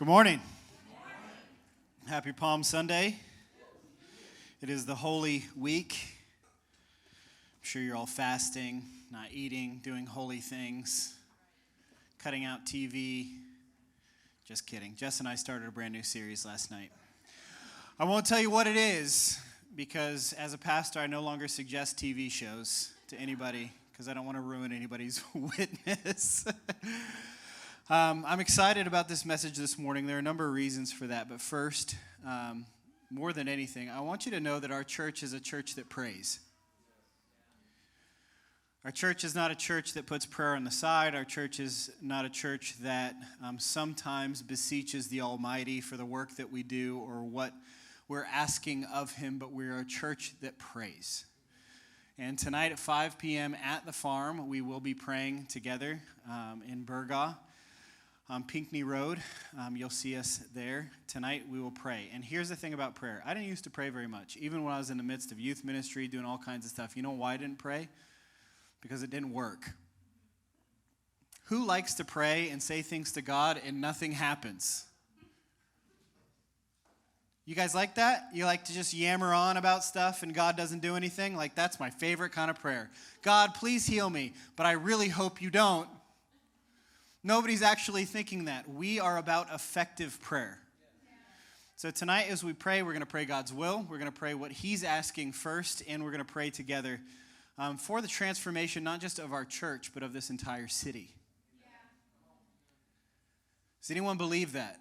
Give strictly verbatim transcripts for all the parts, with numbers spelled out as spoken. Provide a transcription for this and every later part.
Good morning. Happy Palm Sunday. It is the Holy Week. I'm sure you're all fasting, not eating, doing holy things, cutting out T V. Just kidding. Jess and I started a brand new series last night. I won't tell you what it is because as a pastor, I no longer suggest T V shows to anybody because I don't want to ruin anybody's witness. Um, I'm excited about this message this morning. There are a number of reasons for that. But first, um, more than anything, I want you to know that our church is a church that prays. Our church is not a church that puts prayer on the side. Our church is not a church that um, sometimes beseeches the Almighty for the work that we do or what we're asking of Him, but we're a church that prays. And tonight at five p.m. at the farm, we will be praying together um, in Burgaw. On Pinckney Road, um, you'll see us there. Tonight we will pray. And here's the thing about prayer. I didn't used to pray very much. Even when I was in the midst of youth ministry, doing all kinds of stuff. You know why I didn't pray? Because it didn't work. Who likes to pray and say things to God and nothing happens? You guys like that? You like to just yammer on about stuff and God doesn't do anything? Like, that's my favorite kind of prayer. God, please heal me, but I really hope you don't. Nobody's actually thinking that. We are about effective prayer. So tonight as we pray, we're going to pray God's will. We're going to pray what He's asking first, and we're going to pray together um, for the transformation, not just of our church, but of this entire city. Does anyone believe that?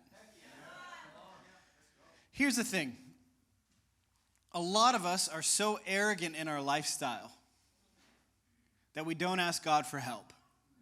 Here's the thing. A lot of us are so arrogant in our lifestyle that we don't ask God for help.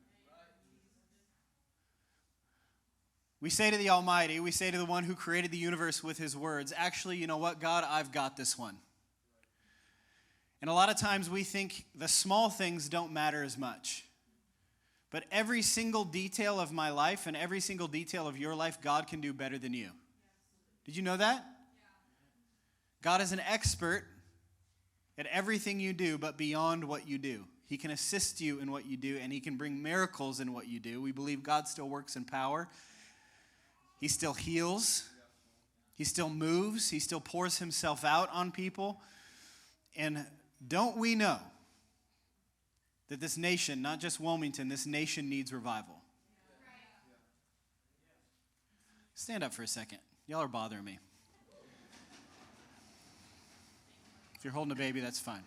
We say to the Almighty, we say to the one who created the universe with His words, actually, you know what, God, I've got this one. And a lot of times we think the small things don't matter as much. But every single detail of my life and every single detail of your life, God can do better than you. Did you know that? God is an expert at everything you do, but beyond what you do. He can assist you in what you do, and He can bring miracles in what you do. We believe God still works in power. He still heals. He still moves. He still pours Himself out on people. And don't we know that this nation, not just Wilmington, this nation needs revival? Stand up for a second. Y'all are bothering me. If you're holding a baby, that's fine.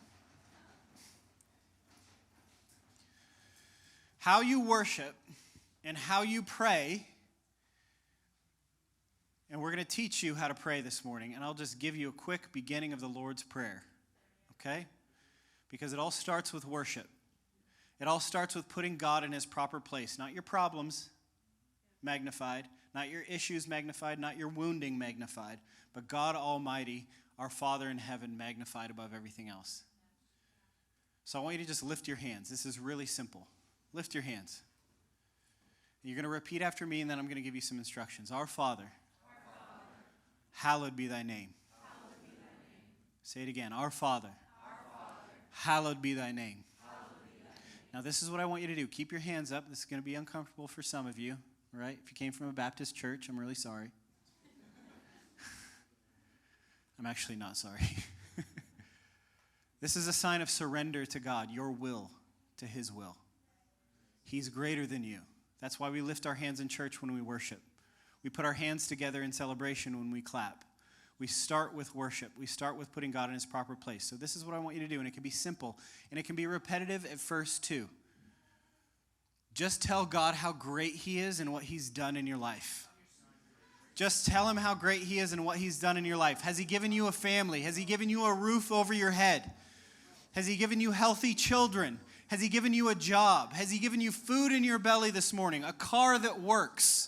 How you worship and how you pray. And we're going to teach you how to pray this morning, and I'll just give you a quick beginning of the Lord's Prayer, okay? Because it all starts with worship. It all starts with putting God in His proper place, not your problems magnified, not your issues magnified, not your wounding magnified, but God Almighty, our Father in heaven, magnified above everything else. So I want you to just lift your hands. This is really simple. Lift your hands. You're going to repeat after me, and then I'm going to give you some instructions. Our Father, hallowed be thy name. Hallowed be thy name. Say it again. Our Father. Our Father. Hallowed be thy name. Hallowed be thy name. Now this is what I want you to do. Keep your hands up. This is going to be uncomfortable for some of you, right? If you came from a Baptist church, I'm really sorry. I'm actually not sorry. This is a sign of surrender to God, your will to His will. He's greater than you. That's why we lift our hands in church when we worship. We put our hands together in celebration when we clap. We start with worship. We start with putting God in His proper place. So this is what I want you to do, and it can be simple, and it can be repetitive at first too. Just tell God how great He is and what He's done in your life. Just tell Him how great He is and what He's done in your life. Has He given you a family? Has He given you a roof over your head? Has He given you healthy children? Has He given you a job? Has He given you food in your belly this morning? A car that works?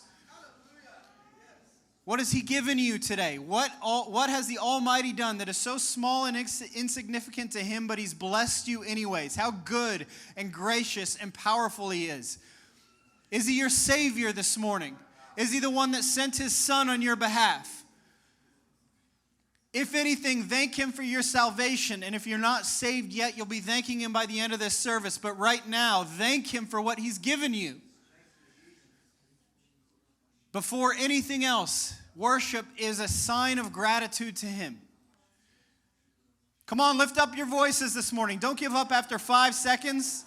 What has He given you today? What, all, what has the Almighty done that is so small and ins- insignificant to Him, but He's blessed you anyways? How good and gracious and powerful He is. Is He your Savior this morning? Is He the one that sent His Son on your behalf? If anything, thank Him for your salvation. And if you're not saved yet, you'll be thanking Him by the end of this service. But right now, thank Him for what He's given you. Before anything else, worship is a sign of gratitude to him. Come on, lift up your voices this morning. Don't give up after five seconds.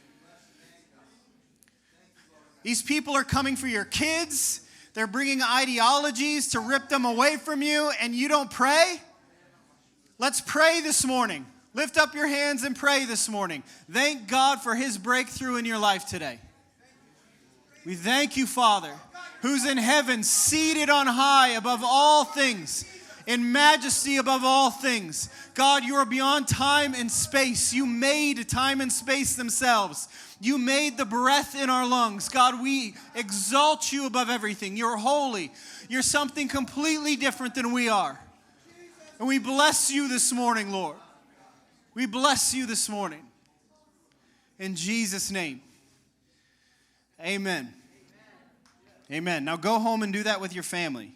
These people are coming for your kids. They're bringing ideologies to rip them away from you, and you don't pray? Let's pray this morning. Lift up your hands and pray this morning. Thank God for his breakthrough in your life today. We thank you, Father, who's in heaven, seated on high above all things, in majesty above all things. God, you are beyond time and space. You made time and space themselves. You made the breath in our lungs. God, we exalt you above everything. You're holy. You're something completely different than we are. And we bless you this morning, Lord. We bless you this morning. In Jesus' name. Amen. Amen. Now go home and do that with your family.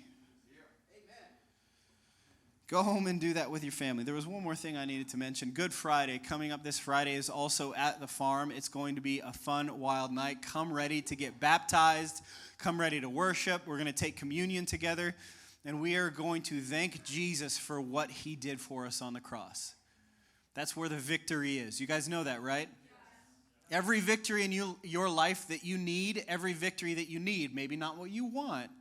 Go home and do that with your family. There was one more thing I needed to mention. Good Friday, coming up this Friday, is also at the farm. It's going to be a fun, wild night. Come ready to get baptized. Come ready to worship. We're going to take communion together. And we are going to thank Jesus for what he did for us on the cross. That's where the victory is. You guys know that, right? Every victory in you, your life that you need, every victory that you need, maybe not what you want,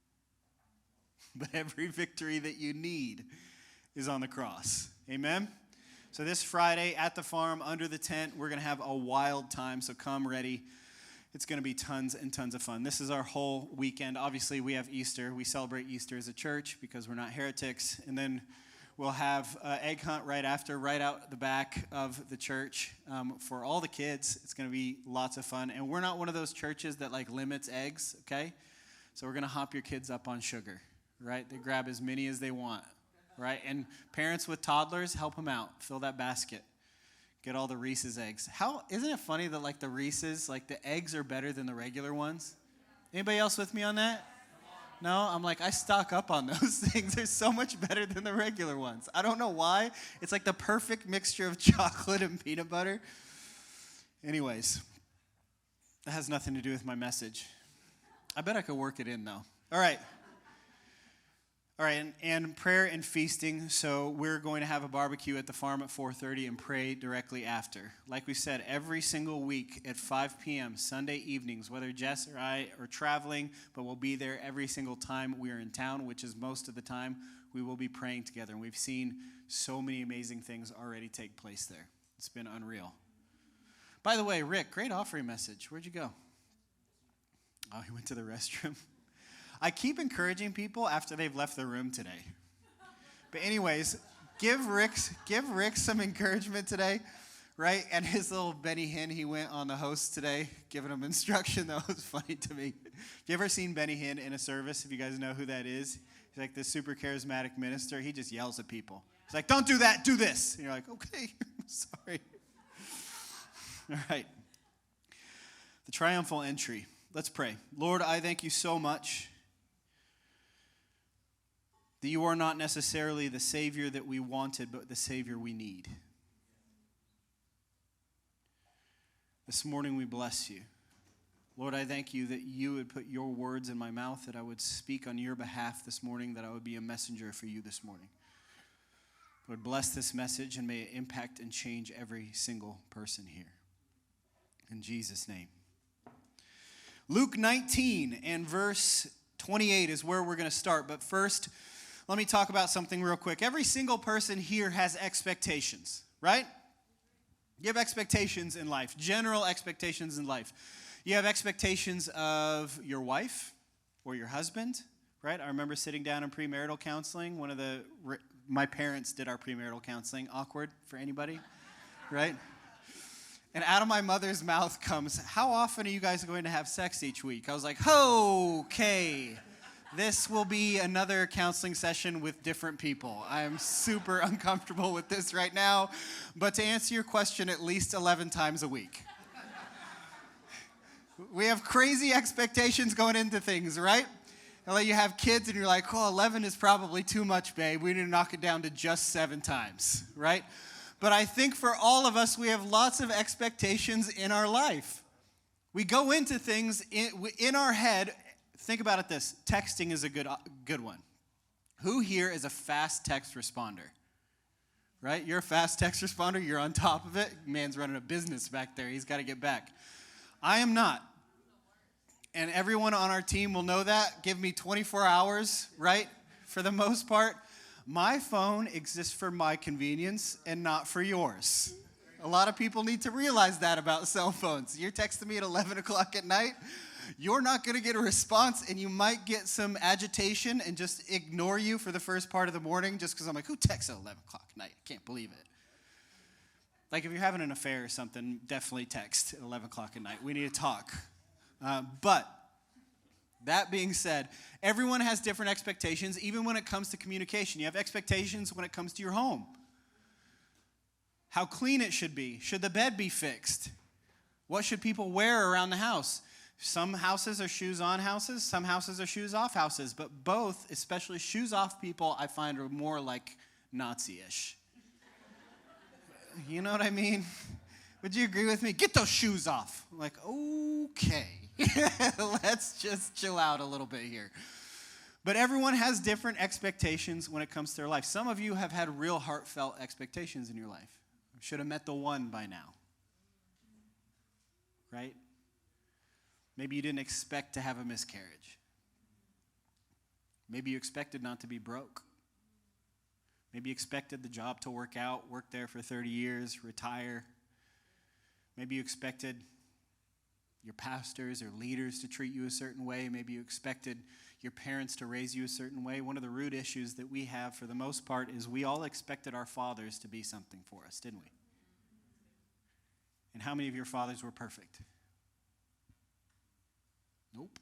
but every victory that you need is on the cross. Amen? So this Friday at the farm, under the tent, we're going to have a wild time, so come ready. It's going to be tons and tons of fun. This is our whole weekend. Obviously, we have Easter. We celebrate Easter as a church because we're not heretics. And then we'll have an egg hunt right after, right out the back of the church um, for all the kids. It's going to be lots of fun. And we're not one of those churches that like limits eggs, okay? So we're going to hop your kids up on sugar, right? They grab as many as they want, right? And parents with toddlers, help them out. Fill that basket. Get all the Reese's eggs. How, isn't it funny that like the Reese's, like the eggs are better than the regular ones? Anybody else with me on that? No, I'm like, I stock up on those things. They're so much better than the regular ones. I don't know why. It's like the perfect mixture of chocolate and peanut butter. Anyways, that has nothing to do with my message. I bet I could work it in, though. All right. All right, and, and prayer and feasting. So we're going to have a barbecue at the farm at four thirty and pray directly after. Like we said, every single week at five p.m., Sunday evenings, whether Jess or I are traveling, but we'll be there every single time we are in town, which is most of the time, we will be praying together. And we've seen so many amazing things already take place there. It's been unreal. By the way, Rick, great offering message. Where'd you go? Oh, he went to the restroom. I keep encouraging people after they've left the room today. But anyways, give Rick, give Rick some encouragement today, right? And his little Benny Hinn, he went on the host today, giving him instruction. That was funny to me. Have you ever seen Benny Hinn in a service? If you guys know who that is, he's like this super charismatic minister. He just yells at people. He's like, don't do that, do this. And you're like, okay, sorry. All right. The triumphal entry. Let's pray. Lord, I thank you so much that you are not necessarily the Savior that we wanted, but the Savior we need. This morning we bless you. Lord, I thank you that you would put your words in my mouth, that I would speak on your behalf this morning, that I would be a messenger for you this morning. Lord, bless this message and may it impact and change every single person here. In Jesus' name. Luke nineteen and verse twenty-eight is where we're going to start, but first, let me talk about something real quick. Every single person here has expectations, right? You have expectations in life, general expectations in life. You have expectations of your wife or your husband, right? I remember sitting down in premarital counseling. One of the, my parents did our premarital counseling. Awkward for anybody, right? And out of my mother's mouth comes, how often are you guys going to have sex each week? I was like, okay. This will be another counseling session with different people. I am super uncomfortable with this right now. But to answer your question, at least eleven times a week. We have crazy expectations going into things, right? And like you have kids and you're like, oh, eleven is probably too much, babe. We need to knock it down to just seven times, right? But I think for all of us, we have lots of expectations in our life. We go into things in, in our head think about it this. Texting is a good, good one. Who here is a fast text responder? Right? You're a fast text responder. You're on top of it. Man's running a business back there. He's got to get back. I am not. And everyone on our team will know that. Give me twenty-four hours, right? For the most part. My phone exists for my convenience and not for yours. A lot of people need to realize that about cell phones. You're texting me at eleven o'clock at night. You're not going to get a response, and you might get some agitation and just ignore you for the first part of the morning just because I'm like, who texts at eleven o'clock at night? I can't believe it. Like if you're having an affair or something, definitely text at eleven o'clock at night. We need to talk. Uh, but that being said, everyone has different expectations, even when it comes to communication. You have expectations when it comes to your home. How clean it should be. Should the bed be fixed? What should people wear around the house? Some houses are shoes on houses. Some houses are shoes off houses. But both, especially shoes off people, I find are more like Nazi-ish. You know what I mean? Would you agree with me? Get those shoes off. I'm like, okay. Let's just chill out a little bit here. But everyone has different expectations when it comes to their life. Some of you have had real heartfelt expectations in your life. Should have met the one by now. Right? Maybe you didn't expect to have a miscarriage. Maybe you expected not to be broke. Maybe you expected the job to work out, work there for thirty years, retire. Maybe you expected your pastors or leaders to treat you a certain way. Maybe you expected your parents to raise you a certain way. One of the root issues that we have for the most part is we all expected our fathers to be something for us, didn't we? And how many of your fathers were perfect? Nope.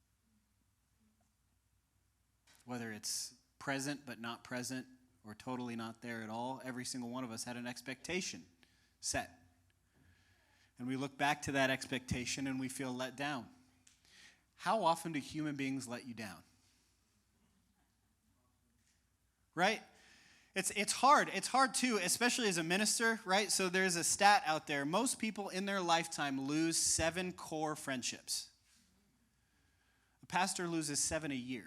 Whether it's present but not present or totally not there at all, every single one of us had an expectation set. And we look back to that expectation and we feel let down. How often do human beings let you down? Right? It's it's hard. It's hard too, especially as a minister, right? So there's a stat out there. Most people in their lifetime lose seven core friendships. A pastor loses seven a year.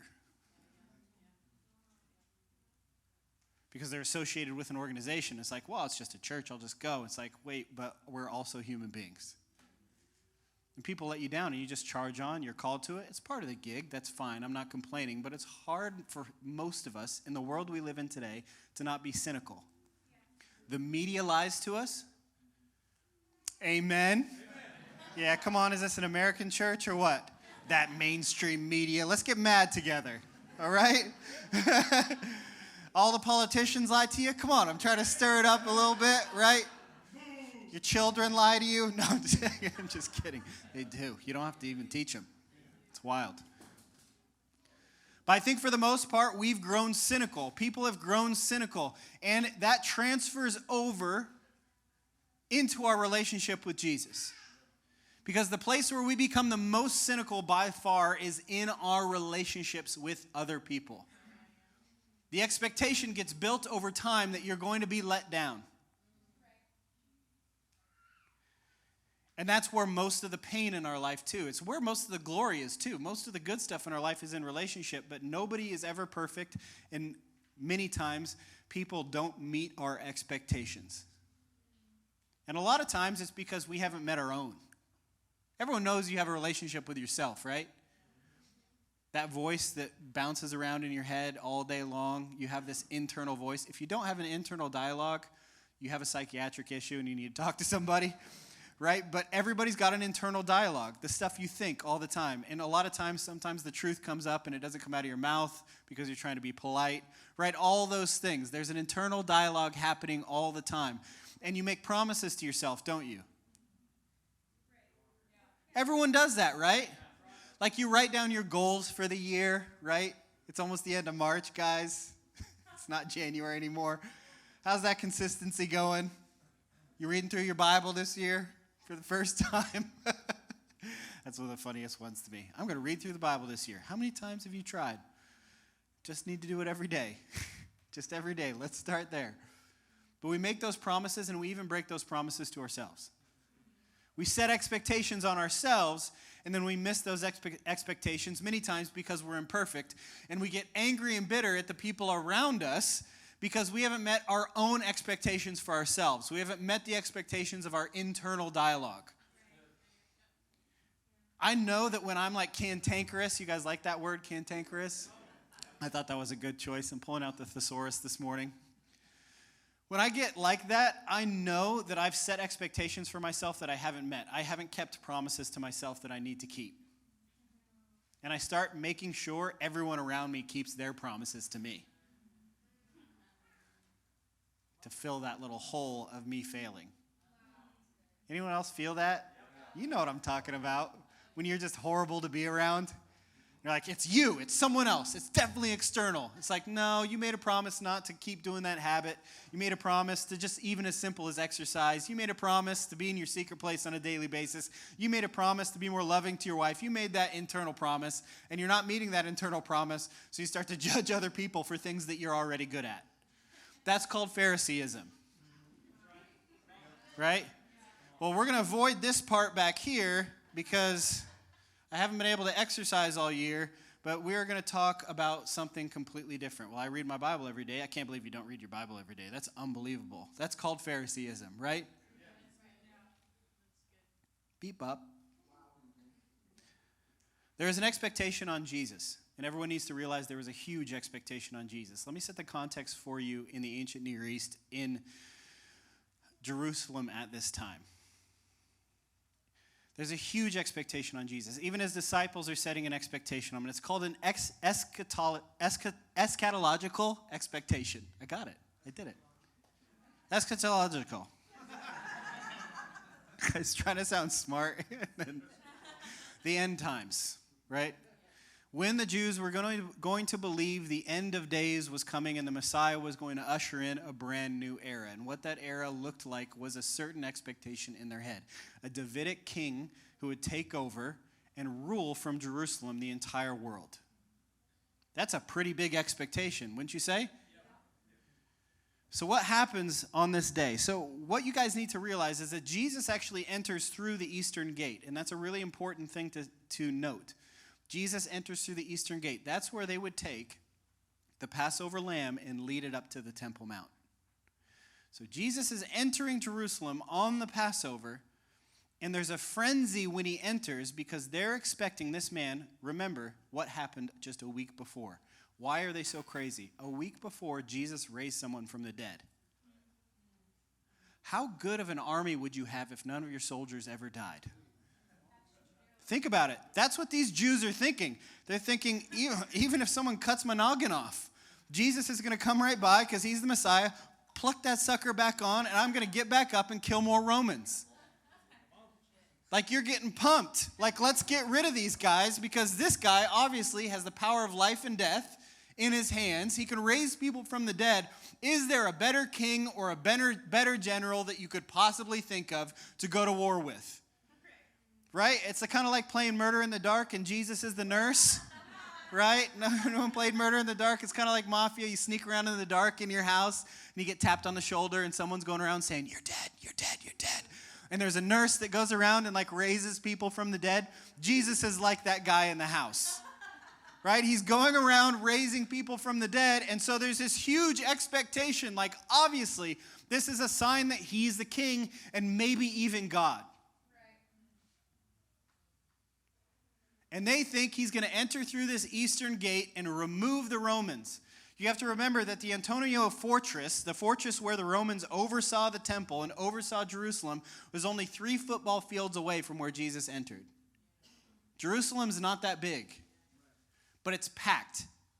Because they're associated with an organization. It's like, well, it's just a church, I'll just go. It's like, wait, but we're also human beings. And people let you down and you just charge on, you're called to it. It's part of the gig, that's fine, I'm not complaining. But it's hard for most of us in the world we live in today to not be cynical. The media lies to us. Amen. Amen. Yeah, come on, is this an American church or what? That mainstream media. Let's get mad together, all right? All the politicians lie to you? Come on, I'm trying to stir it up a little bit, right? Your children lie to you? No, I'm just, I'm just kidding. They do. You don't have to even teach them. It's wild. But I think for the most part, we've grown cynical. People have grown cynical. And that transfers over into our relationship with Jesus. Because the place where we become the most cynical by far is in our relationships with other people. The expectation gets built over time that you're going to be let down. And that's where most of the pain in our life too. It's where most of the glory is too. Most of the good stuff in our life is in relationship, but nobody is ever perfect. And many times people don't meet our expectations. And a lot of times it's because we haven't met our own. Everyone knows you have a relationship with yourself, right? That voice that bounces around in your head all day long, you have this internal voice. If you don't have an internal dialogue, you have a psychiatric issue and you need to talk to somebody, right? But everybody's got an internal dialogue, the stuff you think all the time. And a lot of times, sometimes the truth comes up and it doesn't come out of your mouth because you're trying to be polite, right? All those things. There's an internal dialogue happening all the time. And you make promises to yourself, don't you? Everyone does that, right? Like you write down your goals for the year, right? It's almost the end of March, guys. It's not January anymore. How's that consistency going? You reading through your Bible this year for the first time? That's one of the funniest ones to me. I'm going to read through the Bible this year. How many times have you tried? Just need to do it every day. Just every day. Let's start there. But we make those promises and we even break those promises to ourselves. We set expectations on ourselves, and then we miss those expe- expectations many times because we're imperfect, and we get angry and bitter at the people around us because we haven't met our own expectations for ourselves. We haven't met the expectations of our internal dialogue. I know that when I'm like cantankerous, you guys like that word, cantankerous? I thought that was a good choice. I'm pulling out the thesaurus this morning. When I get like that, I know that I've set expectations for myself that I haven't met. I haven't kept promises to myself that I need to keep. And I start making sure everyone around me keeps their promises to me, to fill that little hole of me failing. Anyone else feel that? You know what I'm talking about. When you're just horrible to be around. You're like, it's you, it's someone else, it's definitely external. It's like, no, you made a promise not to keep doing that habit. You made a promise to just even as simple as exercise. You made a promise to be in your secret place on a daily basis. You made a promise to be more loving to your wife. You made that internal promise, and you're not meeting that internal promise, so you start to judge other people for things that you're already good at. That's called Phariseeism. Right? Well, we're going to avoid this part back here because I haven't been able to exercise all year, but we're going to talk about something completely different. Well, I read my Bible every day. I can't believe you don't read your Bible every day. That's unbelievable. That's called Phariseeism, right? Beep up. There is an expectation on Jesus, and everyone needs to realize there was a huge expectation on Jesus. Let me set the context for you in the ancient Near East, in Jerusalem at this time. There's a huge expectation on Jesus. Even his disciples are setting an expectation on him. It's called an ex- eschatolo- escha- eschatological expectation. I got it. I did it. Eschatological. I was trying to sound smart. The end times, right? When the Jews were going to, going to believe the end of days was coming and the Messiah was going to usher in a brand new era. And what that era looked like was a certain expectation in their head. A Davidic king who would take over and rule from Jerusalem the entire world. That's a pretty big expectation, wouldn't you say? So what happens on this day? So what you guys need to realize is that Jesus actually enters through the eastern gate. And that's a really important thing to, to note. Jesus enters through the eastern gate. That's where they would take the Passover lamb and lead it up to the Temple Mount. So Jesus is entering Jerusalem on the Passover, and there's a frenzy when he enters because they're expecting this man, remember what happened just a week before. Why are they so crazy? A week before, Jesus raised someone from the dead. How good of an army would you have if none of your soldiers ever died? Think about it. That's what these Jews are thinking. They're thinking, even if someone cuts my noggin off, Jesus is going to come right by because he's the Messiah, pluck that sucker back on, and I'm going to get back up and kill more Romans. Like, you're getting pumped. Like, let's get rid of these guys because this guy obviously has the power of life and death in his hands. He can raise people from the dead. Is there a better king or a better, better general that you could possibly think of to go to war with? Right? It's kind of like playing Murder in the Dark and Jesus is the nurse. Right? No, no one played Murder in the Dark. It's kind of like Mafia. You sneak around in the dark in your house and you get tapped on the shoulder and someone's going around saying, you're dead, you're dead, you're dead. And there's a nurse that goes around and like raises people from the dead. Jesus is like that guy in the house. Right? He's going around raising people from the dead. And so there's this huge expectation. Like, obviously, this is a sign that he's the king and maybe even God. And they think he's going to enter through this eastern gate and remove the Romans. You have to remember that the Antonia Fortress, the fortress where the Romans oversaw the temple and oversaw Jerusalem, was only three football fields away from where Jesus entered. Jerusalem's not that big, but it's packed.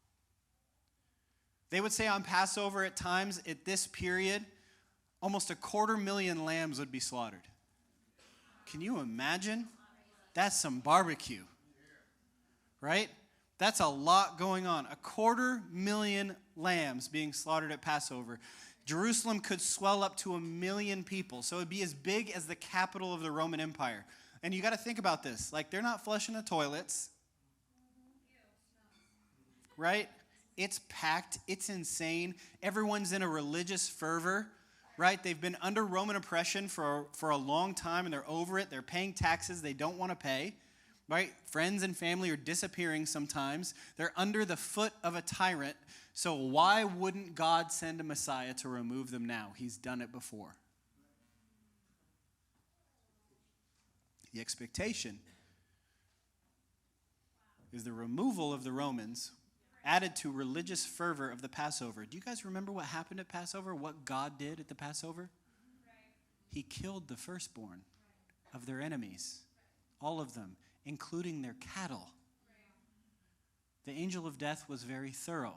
They would say on Passover at times, at this period, almost a quarter million lambs would be slaughtered. Can you imagine? That's some barbecue. Right? That's a lot going on. A quarter million lambs being slaughtered at Passover. Jerusalem could swell up to a million people. So it would be as big as the capital of the Roman Empire. And you got to think about this. Like, they're not flushing the toilets. Right? It's packed. It's insane. Everyone's in a religious fervor. Right? They've been under Roman oppression for, for a long time, and they're over it. They're paying taxes they don't want to pay. right? Friends and family are disappearing sometimes. They're under the foot of a tyrant. So why wouldn't God send a Messiah to remove them now? He's done it before. The expectation is the removal of the Romans added to religious fervor of the Passover. Do you guys remember what happened at Passover? What God did at the Passover? He killed the firstborn of their enemies, all of them, including their cattle. The angel of death was very thorough.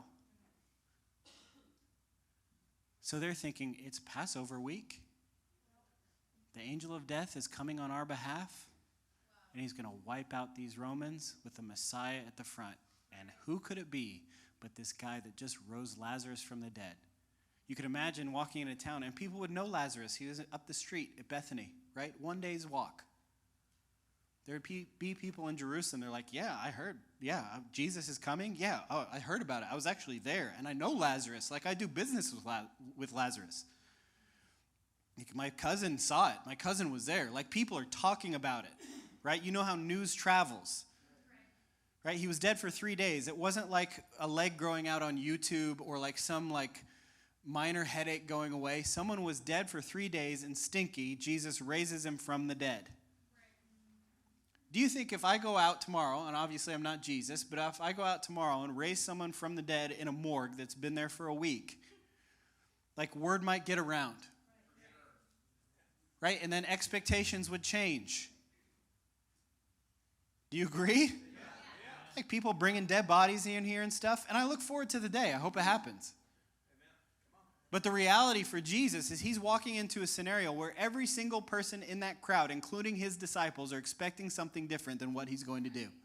So they're thinking, it's Passover week. The angel of death is coming on our behalf, and he's going to wipe out these Romans with the Messiah at the front. And who could it be but this guy that just rose Lazarus from the dead? You could imagine walking into town, and people would know Lazarus. He was up the street at Bethany, right? One day's walk. There would be people in Jerusalem. They're like, yeah, I heard. Yeah, Jesus is coming. Yeah, oh, I heard about it. I was actually there, and I know Lazarus. Like, I do business with, La- with Lazarus. Like, my cousin saw it. My cousin was there. Like, people are talking about it, right? You know how news travels, right? He was dead for three days. It wasn't like a leg growing out on YouTube or like some like minor headache going away. Someone was dead for three days and stinky. Jesus raises him from the dead. Do you think if I go out tomorrow, and obviously I'm not Jesus, but if I go out tomorrow and raise someone from the dead in a morgue that's been there for a week, like word might get around, right? And then expectations would change. Do you agree? Yeah. Like people bringing dead bodies in here and stuff, and I look forward to the day. I hope it happens. But the reality for Jesus is he's walking into a scenario where every single person in that crowd, including his disciples, are expecting something different than what he's going to do. Right.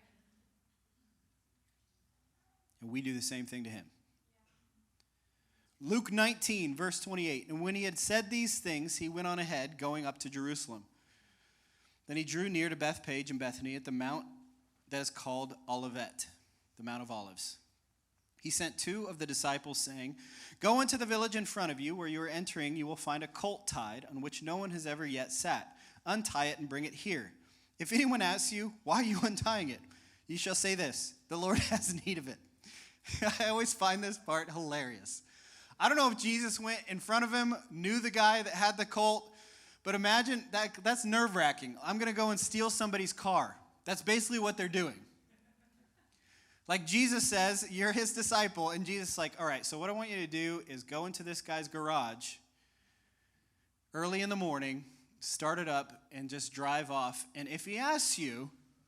And we do the same thing to him. Yeah. Luke nineteen, verse twenty-eight. And when he had said these things, he went on ahead, going up to Jerusalem. Then he drew near to Bethpage and Bethany at the mount that is called Olivet, the Mount of Olives. He sent two of the disciples, saying, "Go into the village in front of you. Where you are entering, you will find a colt tied, on which no one has ever yet sat. Untie it and bring it here. If anyone asks you, 'Why are you untying it?' you shall say this, 'The Lord has need of it.'" I always find this part hilarious. I don't know if Jesus went in front of him, knew the guy that had the colt, but imagine that that's nerve-wracking. I'm going to go and steal somebody's car. That's basically what they're doing. Like Jesus says, you're his disciple, and Jesus is like, all right, so what I want you to do is go into this guy's garage early in the morning, start it up, and just drive off. And if he asks you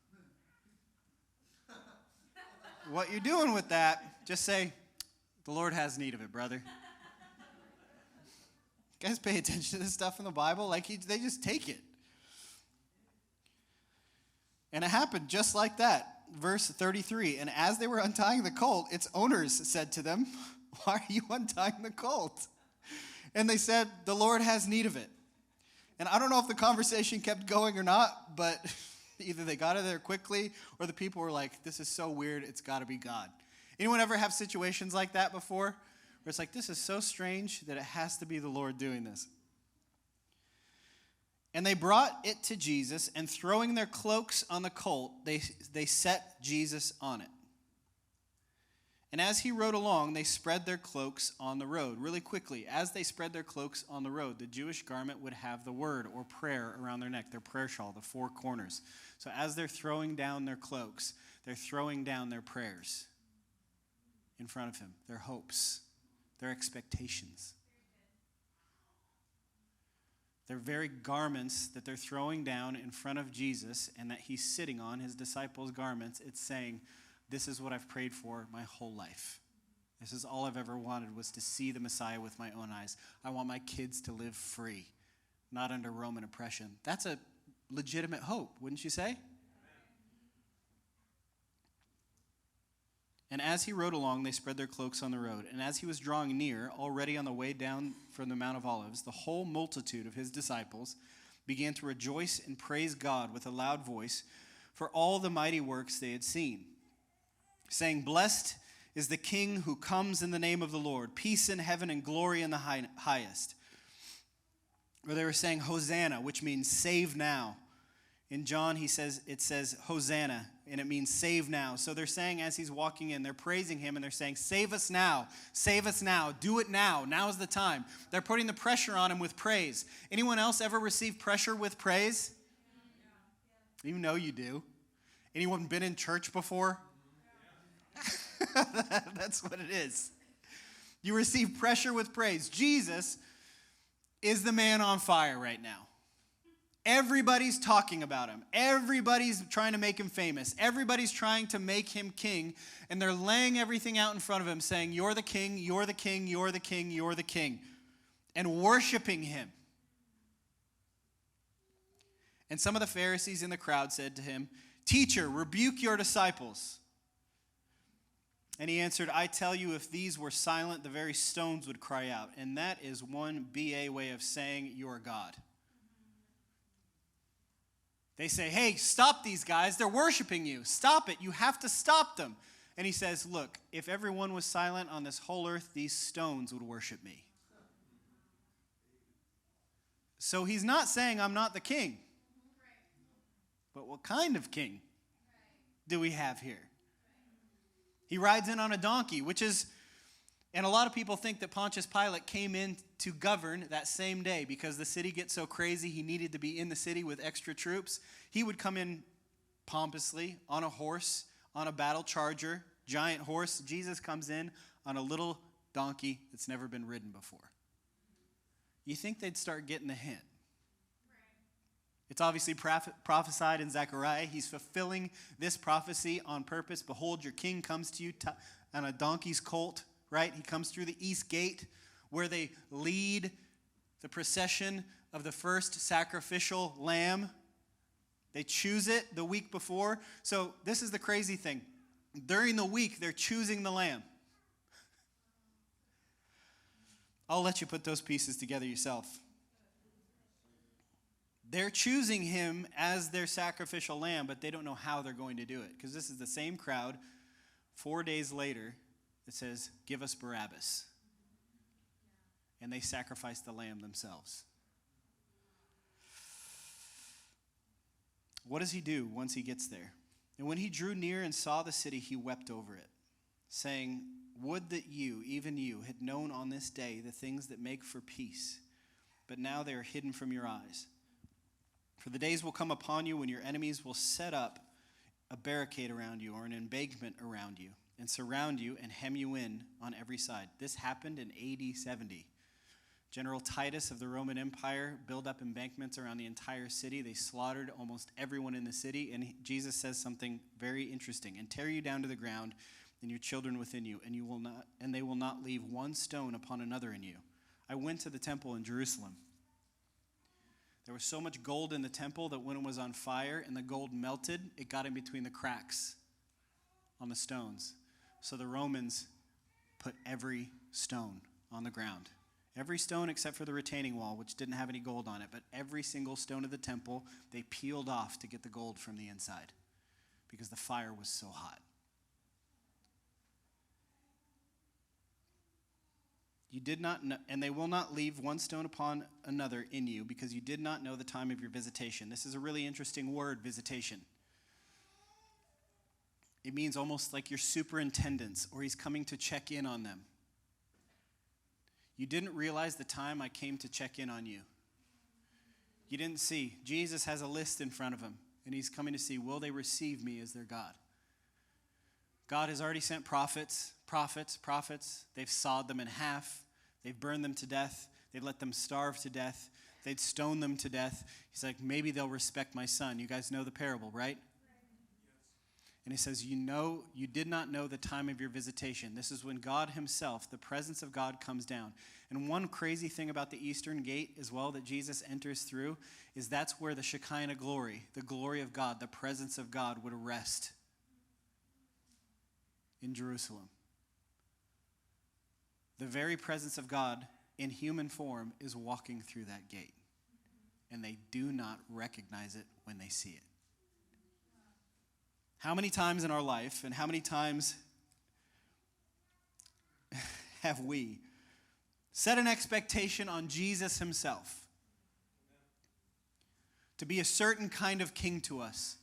what you're doing with that, just say, "The Lord has need of it, brother." You guys pay attention to this stuff in the Bible? Like, he, they just take it. And it happened just like that. Verse thirty-three, and as they were untying the colt, its owners said to them, "Why are you untying the colt?" And they said, "The Lord has need of it." And I don't know if the conversation kept going or not, but either they got it there quickly or the people were like, "This is so weird, it's got to be God." Anyone ever have situations like that before? Where it's like, this is so strange that it has to be the Lord doing this. And they brought it to Jesus, and throwing their cloaks on the colt, they, they set Jesus on it. And as he rode along, they spread their cloaks on the road. Really quickly, as they spread their cloaks on the road, the Jewish garment would have the word or prayer around their neck, their prayer shawl, the four corners. So as they're throwing down their cloaks, they're throwing down their prayers in front of him, their hopes, their expectations. Their very garments that they're throwing down in front of Jesus and that he's sitting on, his disciples' garments, it's saying, this is what I've prayed for my whole life. This is all I've ever wanted, was to see the Messiah with my own eyes. I want my kids to live free, not under Roman oppression. That's a legitimate hope, wouldn't you say? And as he rode along, they spread their cloaks on the road. And as he was drawing near, already on the way down from the Mount of Olives, the whole multitude of his disciples began to rejoice and praise God with a loud voice for all the mighty works they had seen, saying, "Blessed is the King who comes in the name of the Lord, peace in heaven and glory in the high, highest." Or they were saying, "Hosanna," which means save now. In John, he says it says Hosanna, and it means save now. So they're saying as he's walking in, they're praising him, and they're saying, save us now, save us now, do it now, now is the time. They're putting the pressure on him with praise. Anyone else ever receive pressure with praise? You know you do. Anyone been in church before? That's what it is. You receive pressure with praise. Jesus is the man on fire right now. Everybody's talking about him. Everybody's trying to make him famous. Everybody's trying to make him king. And they're laying everything out in front of him saying, you're the king, you're the king, you're the king, you're the king. And worshiping him. And some of the Pharisees in the crowd said to him, teacher, rebuke your disciples. And he answered, I tell you, if these were silent, the very stones would cry out. And that is one B A way of saying you're God. They say, hey, stop these guys. They're worshiping you. Stop it. You have to stop them. And he says, look, if everyone was silent on this whole earth, these stones would worship me. So he's not saying I'm not the king. But what kind of king do we have here? He rides in on a donkey, which is, and a lot of people think that Pontius Pilate came in to govern that same day because the city gets so crazy he needed to be in the city with extra troops. He would come in pompously on a horse, on a battle charger, giant horse. Jesus comes in on a little donkey that's never been ridden before. You think they'd start getting the hint? It's obviously prophesied in Zechariah. He's fulfilling this prophecy on purpose. Behold, your king comes to you on a donkey's colt, right? He comes through the east gate where they lead the procession of the first sacrificial lamb. They choose it the week before. So this is the crazy thing. During the week, they're choosing the lamb. I'll let you put those pieces together yourself. They're choosing him as their sacrificial lamb, but they don't know how they're going to do it. Because this is the same crowd four days later that says, give us Barabbas. And they sacrifice the lamb themselves. What does he do once he gets there? And when he drew near and saw the city, he wept over it, saying, would that you, even you, had known on this day the things that make for peace, but now they are hidden from your eyes. For the days will come upon you when your enemies will set up a barricade around you or an embankment around you and surround you and hem you in on every side. This happened in A D seventy. General Titus of the Roman Empire built up embankments around the entire city. They slaughtered almost everyone in the city. And Jesus says something very interesting. And tear you down to the ground and your children within you, and you will not, and they will not leave one stone upon another in you. I went to the temple in Jerusalem. There was so much gold in the temple that when it was on fire and the gold melted, it got in between the cracks on the stones. So the Romans put every stone on the ground. Every stone except for the retaining wall, which didn't have any gold on it. But every single stone of the temple, they peeled off to get the gold from the inside because the fire was so hot. You did not know, and they will not leave one stone upon another in you because you did not know the time of your visitation. This is a really interesting word, visitation. It means almost like your superintendents, or he's coming to check in on them. You didn't realize the time I came to check in on you. You didn't see. Jesus has a list in front of him, and he's coming to see, will they receive me as their God? God has already sent prophets, prophets, prophets. They've sawed them in half. They've burned them to death. They've let them starve to death. They'd stone them to death. He's like, maybe they'll respect my son. You guys know the parable, right? And he says, you know, you did not know the time of your visitation. This is when God himself, the presence of God, comes down. And one crazy thing about the eastern gate as well that Jesus enters through is that's where the Shekinah glory, the glory of God, the presence of God would rest in Jerusalem. The very presence of God in human form is walking through that gate. And they do not recognize it when they see it. How many times in our life and how many times have we set an expectation on Jesus himself to be a certain kind of king to us.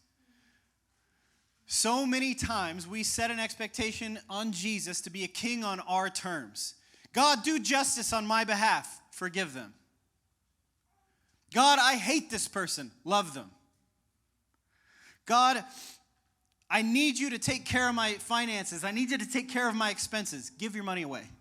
So many times we set an expectation on Jesus to be a king on our terms. God, do justice on my behalf. Forgive them. God, I hate this person. Love them. God, I need you to take care of my finances. I need you to take care of my expenses. Give your money away.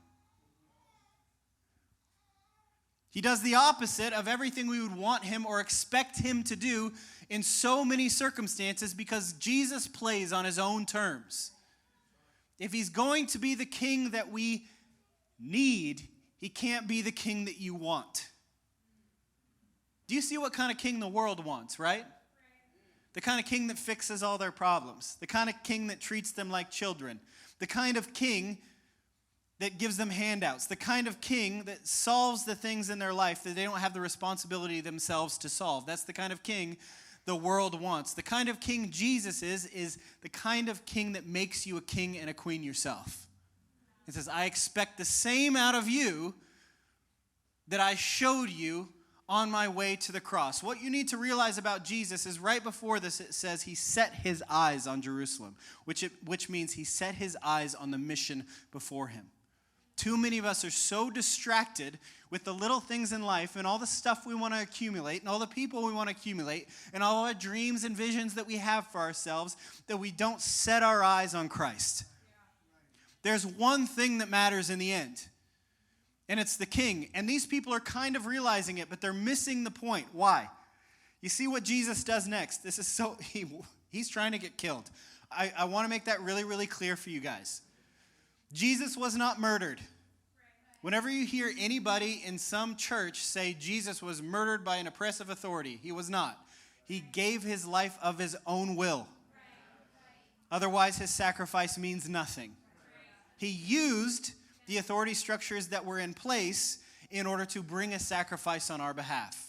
He does the opposite of everything we would want him or expect him to do in so many circumstances because Jesus plays on his own terms. If he's going to be the king that we need, he can't be the king that you want. Do you see what kind of king the world wants, right? The kind of king that fixes all their problems. The kind of king that treats them like children. The kind of king that gives them handouts. The kind of king that solves the things in their life that they don't have the responsibility themselves to solve. That's the kind of king the world wants. The kind of king Jesus is, is the kind of king that makes you a king and a queen yourself. It says, I expect the same out of you that I showed you on my way to the cross. What you need to realize about Jesus is right before this it says he set his eyes on Jerusalem, which, it, which means he set his eyes on the mission before him. Too many of us are so distracted with the little things in life and all the stuff we want to accumulate and all the people we want to accumulate and all our dreams and visions that we have for ourselves that we don't set our eyes on Christ. There's one thing that matters in the end, and it's the king. And these people are kind of realizing it, but they're missing the point. Why? You see what Jesus does next. This is so, he, he's trying to get killed. I, I want to make that really, really clear for you guys. Jesus was not murdered. Whenever you hear anybody in some church say Jesus was murdered by an oppressive authority, he was not. He gave his life of his own will. Otherwise, his sacrifice means nothing. He used the authority structures that were in place in order to bring a sacrifice on our behalf.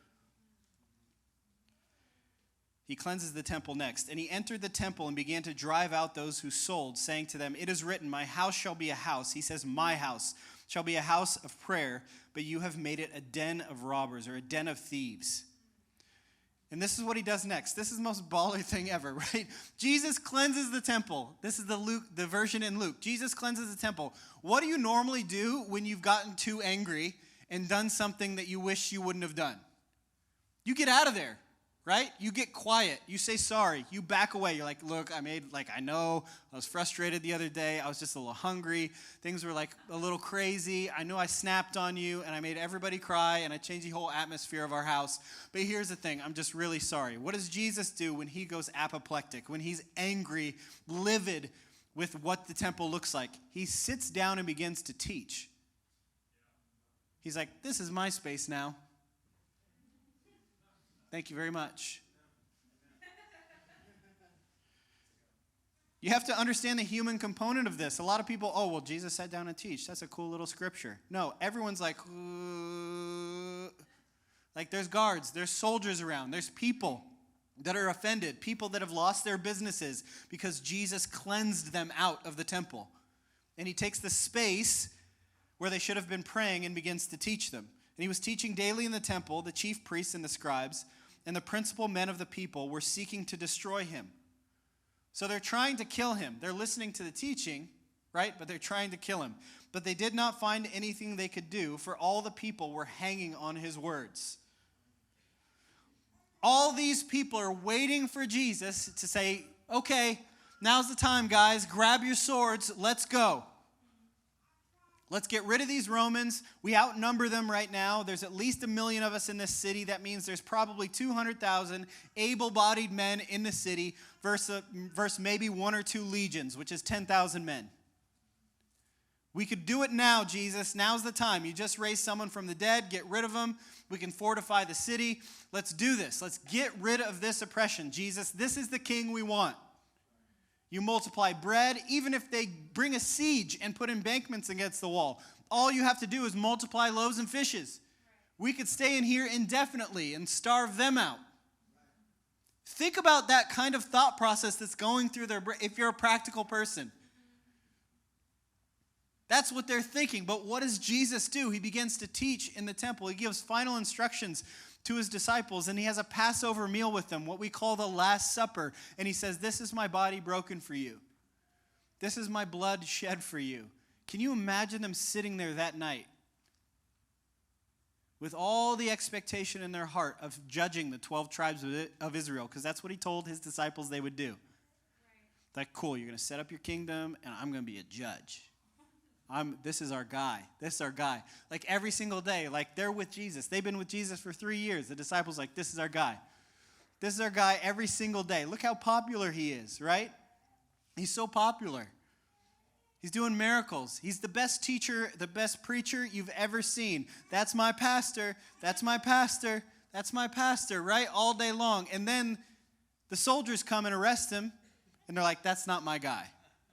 He cleanses the temple next. And he entered the temple and began to drive out those who sold, saying to them, it is written, my house shall be a house. He says, my house shall be a house of prayer, but you have made it a den of robbers or a den of thieves. And this is what he does next. This is the most baller thing ever, right? Jesus cleanses the temple. This is the Luke, the version in Luke. Jesus cleanses the temple. What do you normally do when you've gotten too angry and done something that you wish you wouldn't have done? You get out of there, right? You get quiet. You say sorry. You back away. You're like, look, I made, like, I know I was frustrated the other day. I was just a little hungry. Things were, like, a little crazy. I know I snapped on you, and I made everybody cry, and I changed the whole atmosphere of our house. But here's the thing. I'm just really sorry. What does Jesus do when he goes apoplectic, when he's angry, livid with what the temple looks like? He sits down and begins to teach. He's like, this is my space now. Thank you very much. You have to understand the human component of this. A lot of people, oh, well, Jesus sat down and teach. That's a cool little scripture. No, everyone's like, uh, like there's guards, there's soldiers around, there's people that are offended, people that have lost their businesses because Jesus cleansed them out of the temple. And he takes the space where they should have been praying and begins to teach them. And he was teaching daily in the temple. The chief priests and the scribes and the principal men of the people were seeking to destroy him. So they're trying to kill him. They're listening to the teaching, right? But they're trying to kill him. But they did not find anything they could do, for all the people were hanging on his words. All these people are waiting for Jesus to say, okay, now's the time, guys. Grab your swords. Let's go. Let's get rid of these Romans. We outnumber them right now. There's at least a million of us in this city. That means there's probably two hundred thousand able-bodied men in the city versus, versus maybe one or two legions, which is ten thousand men. We could do it now, Jesus. Now's the time. You just raised someone from the dead. Get rid of them. We can fortify the city. Let's do this. Let's get rid of this oppression. Jesus, this is the king we want. You multiply bread, even if they bring a siege and put embankments against the wall. All you have to do is multiply loaves and fishes. We could stay in here indefinitely and starve them out. Think about that kind of thought process that's going through their brain if you're a practical person. That's what they're thinking. But what does Jesus do? He begins to teach in the temple. He gives final instructions to his disciples, and he has a Passover meal with them, what we call the Last Supper. And he says, this is my body broken for you. This is my blood shed for you. Can you imagine them sitting there that night with all the expectation in their heart of judging the twelve tribes of Israel? Because that's what he told his disciples they would do. Like, cool, you're going to set up your kingdom, and I'm going to be a judge. I'm. This is our guy. This is our guy. Like, every single day, like, they're with Jesus. They've been with Jesus for three years. The disciples like, this is our guy. This is our guy every single day. Look how popular he is, right? He's so popular. He's doing miracles. He's the best teacher, the best preacher you've ever seen. That's my pastor. That's my pastor. That's my pastor, right? All day long. And then the soldiers come and arrest him. And they're like, that's not my guy.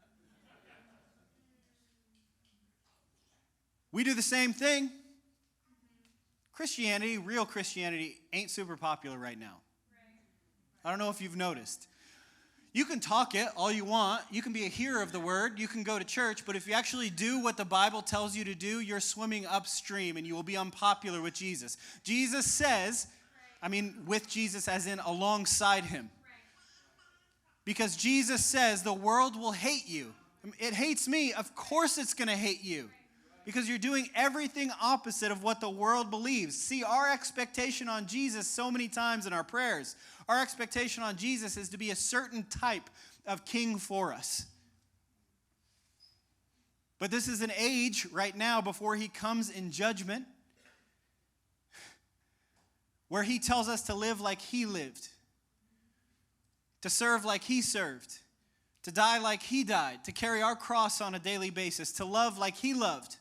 We do the same thing. Christianity, real Christianity, ain't super popular right now. I don't know if you've noticed. You can talk it all you want. You can be a hearer of the word. You can go to church. But if you actually do what the Bible tells you to do, you're swimming upstream and you will be unpopular with Jesus. Jesus says, I mean, with Jesus as in alongside him. Because Jesus says the world will hate you. It hates me. Of course it's going to hate you. Because you're doing everything opposite of what the world believes. See, our expectation on Jesus so many times in our prayers, our expectation on Jesus is to be a certain type of king for us. But this is an age right now before he comes in judgment where he tells us to live like he lived. To serve like he served, to die like he died, to carry our cross on a daily basis, to love like he loved,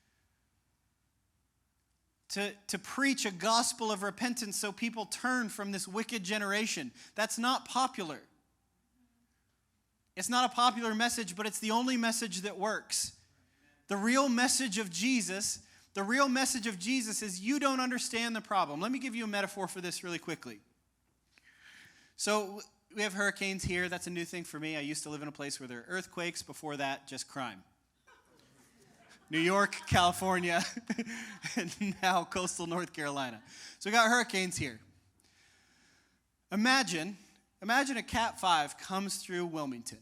to, to preach a gospel of repentance so people turn from this wicked generation. That's not popular. It's not a popular message, but it's the only message that works. The real message of Jesus, the real message of Jesus is you don't understand the problem. Let me give you a metaphor for this really quickly. So, we have hurricanes here. That's a new thing for me. I used to live in a place where there are earthquakes. Before that, just crime. New York, California, and now coastal North Carolina. So we got hurricanes here. Imagine, imagine a Cat five comes through Wilmington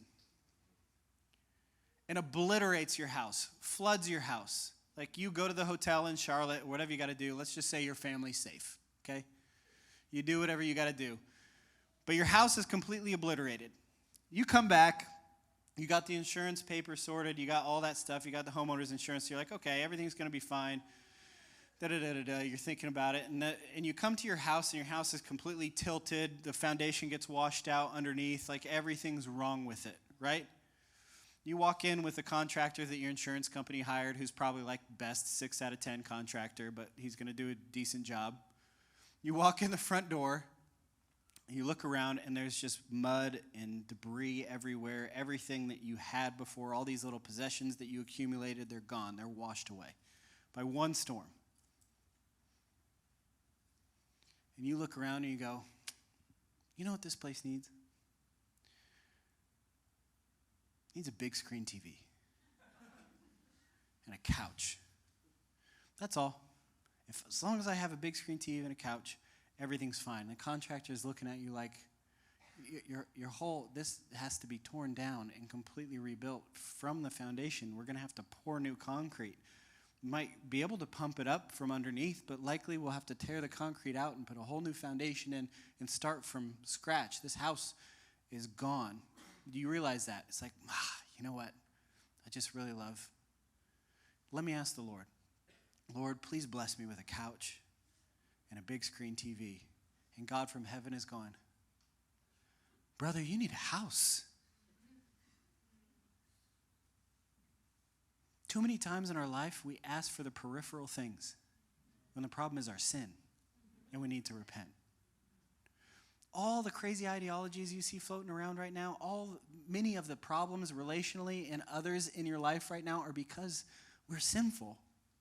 and obliterates your house, floods your house. Like you go to the hotel in Charlotte, whatever you got to do. Let's just say your family's safe, okay? You do whatever you got to do. But your house is completely obliterated. You come back, you got the insurance papers sorted, you got all that stuff, you got the homeowner's insurance, you're like, okay, everything's going to be fine. Da-da-da-da-da, you're thinking about it, and, the, and you come to your house, and your house is completely tilted, the foundation gets washed out underneath, like everything's wrong with it, right? You walk in with a contractor that your insurance company hired, who's probably like best six out of ten contractor, but he's going to do a decent job. You walk in the front door, you look around, and there's just mud and debris everywhere. Everything that you had before, all these little possessions that you accumulated, they're gone. They're washed away by one storm. And you look around and you go, you know what this place needs? It needs a big screen T V and a couch. That's all. If, as long as I have a big screen T V and a couch, everything's fine. The contractor is looking at you like, your, your whole, this has to be torn down and completely rebuilt from the foundation. We're going to have to pour new concrete. We might be able to pump it up from underneath, but likely we'll have to tear the concrete out and put a whole new foundation in and start from scratch. This house is gone. Do you realize that? It's like, ah, you know what? I just really love. Let me ask the Lord. Lord, please bless me with a couch and a big screen T V. And God from heaven is going, brother, you need a house. Too many times in our life, we ask for the peripheral things when the problem is our sin and we need to repent. All the crazy ideologies you see floating around right now, all many of the problems relationally and others in your life right now are because we're sinful.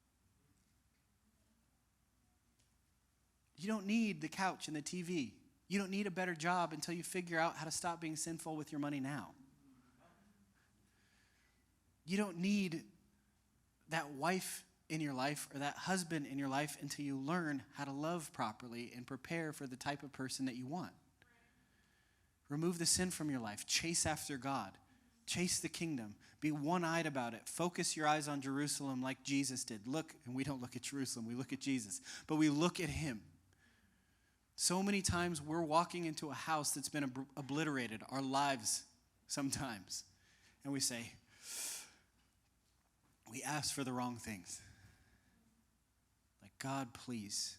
You don't need the couch and the T V. You don't need a better job until you figure out how to stop being sinful with your money now. You don't need that wife in your life or that husband in your life until you learn how to love properly and prepare for the type of person that you want. Remove the sin from your life. Chase after God. Chase the kingdom. Be one-eyed about it. Focus your eyes on Jerusalem like Jesus did. Look, and we don't look at Jerusalem, we look at Jesus. But we look at him. So many times we're walking into a house that's been ob- obliterated, our lives sometimes. And we say, we ask for the wrong things. Like, God, please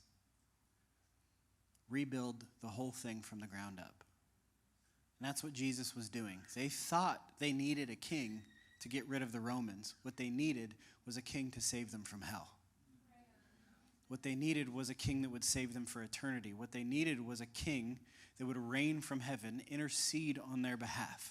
rebuild the whole thing from the ground up. And that's what Jesus was doing. They thought they needed a king to get rid of the Romans. What they needed was a king to save them from hell. What they needed was a king that would save them for eternity. What they needed was a king that would reign from heaven, intercede on their behalf,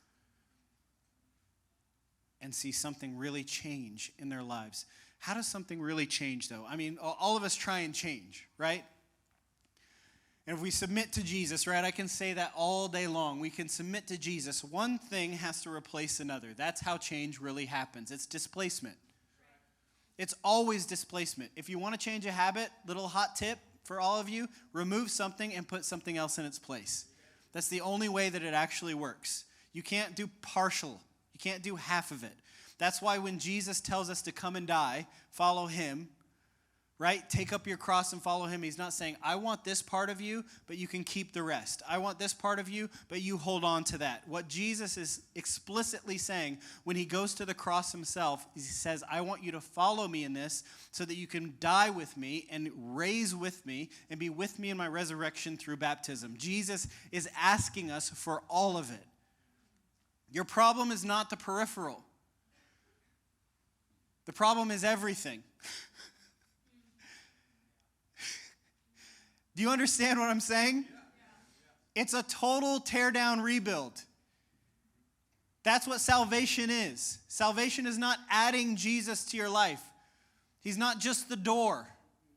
and see something really change in their lives. How does something really change, though? I mean, all of us try and change, right? And if we submit to Jesus, right, I can say that all day long. We can submit to Jesus. One thing has to replace another. That's how change really happens. It's displacement. It's always displacement. If you want to change a habit, little hot tip for all of you, remove something and put something else in its place. That's the only way that it actually works. You can't do partial. You can't do half of it. That's why when Jesus tells us to come and die, follow him, right? Take up your cross and follow him. He's not saying, I want this part of you, but you can keep the rest. I want this part of you, but you hold on to that. What Jesus is explicitly saying when he goes to the cross himself, he says, I want you to follow me in this so that you can die with me and raise with me and be with me in my resurrection through baptism. Jesus is asking us for all of it. Your problem is not the peripheral. The problem is everything. Do you understand what I'm saying? It's a total tear down rebuild. That's what salvation is. Salvation is not adding Jesus to your life. He's not just the door.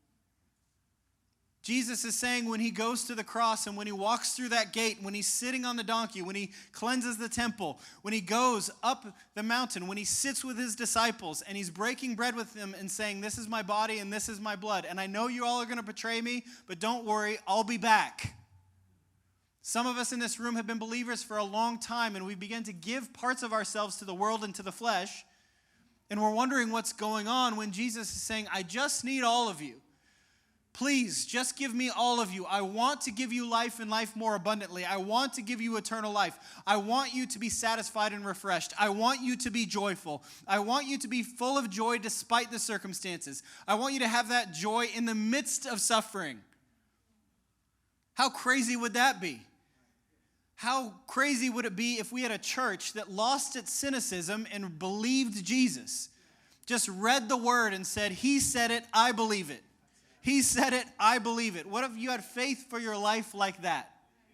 Jesus is saying when he goes to the cross and when he walks through that gate, when he's sitting on the donkey, when he cleanses the temple, when he goes up the mountain, when he sits with his disciples and he's breaking bread with them and saying, this is my body and this is my blood. And I know you all are going to betray me, but don't worry, I'll be back. Some of us in this room have been believers for a long time, and we begin to give parts of ourselves to the world and to the flesh, and we're wondering what's going on when Jesus is saying, I just need all of you. Please, just give me all of you. I want to give you life and life more abundantly. I want to give you eternal life. I want you to be satisfied and refreshed. I want you to be joyful. I want you to be full of joy despite the circumstances. I want you to have that joy in the midst of suffering. How crazy would that be? How crazy would it be if we had a church that lost its cynicism and believed Jesus? Just read the word and said, he said it, I believe it. He said it, I believe it. What if you had faith for your life like that?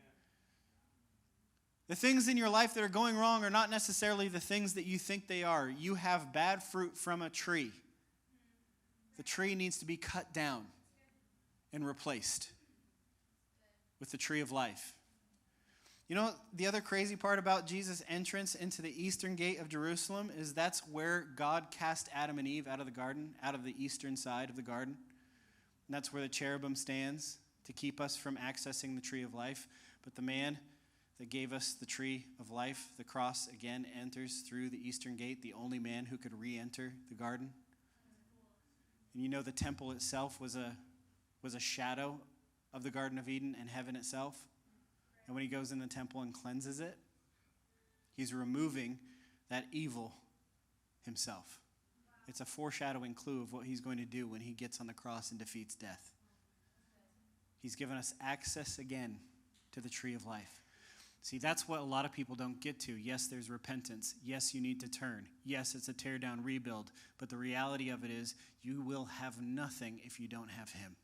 The things in your life that are going wrong are not necessarily the things that you think they are. You have bad fruit from a tree. The tree needs to be cut down and replaced with the tree of life. You know, the other crazy part about Jesus' entrance into the eastern gate of Jerusalem is that's where God cast Adam and Eve out of the garden, out of the eastern side of the garden. And that's where the cherubim stands to keep us from accessing the tree of life. But the man that gave us the tree of life, the cross, again enters through the eastern gate, the only man who could re-enter the garden. And you know the temple itself was a, was a shadow of the Garden of Eden and heaven itself. And when he goes in the temple and cleanses it, he's removing that evil himself. It's a foreshadowing clue of what he's going to do when he gets on the cross and defeats death. He's given us access again to the tree of life. See, that's what a lot of people don't get to. Yes, there's repentance. Yes, you need to turn. Yes, it's a tear down rebuild. But the reality of it is you will have nothing if you don't have him.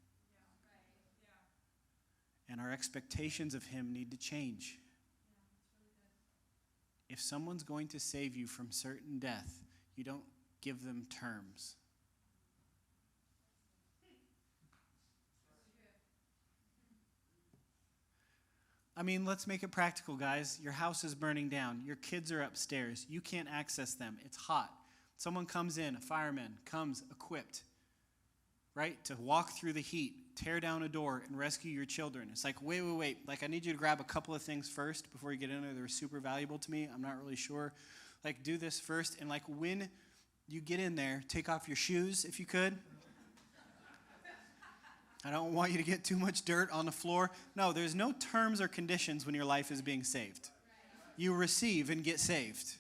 And our expectations of him need to change. If someone's going to save you from certain death, you don't give them terms. I mean, let's make it practical, guys. Your house is burning down. Your kids are upstairs. You can't access them. It's hot. Someone comes in, a fireman comes equipped, right, to walk through the heat, tear down a door, and rescue your children. It's like, wait, wait, wait. Like, I need you to grab a couple of things first before you get in there. They're super valuable to me. I'm not really sure. Like, do this first. And, like, when you get in there, take off your shoes if you could. I don't want you to get too much dirt on the floor. No, there's no terms or conditions when your life is being saved. You receive and get saved.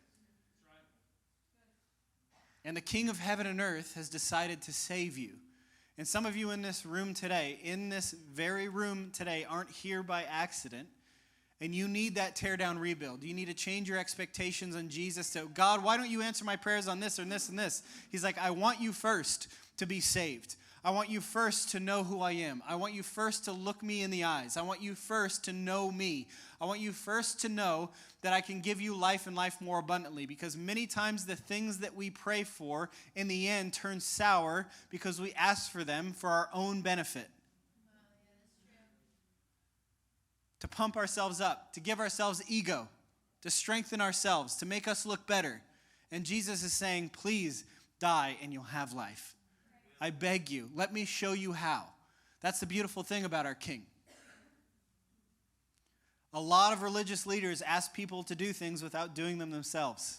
And the King of heaven and earth has decided to save you. And some of you in this room today, in this very room today, aren't here by accident. And you need that tear down rebuild. You need to change your expectations on Jesus. So, God, why don't you answer my prayers on this or this and this? He's like, I want you first to be saved. I want you first to know who I am. I want you first to look me in the eyes. I want you first to know me. I want you first to know that I can give you life and life more abundantly, because many times the things that we pray for in the end turn sour because we ask for them for our own benefit. To pump ourselves up, to give ourselves ego, to strengthen ourselves, to make us look better. And Jesus is saying, please die and you'll have life. I beg you, let me show you how. That's the beautiful thing about our King. A lot of religious leaders ask people to do things without doing them themselves.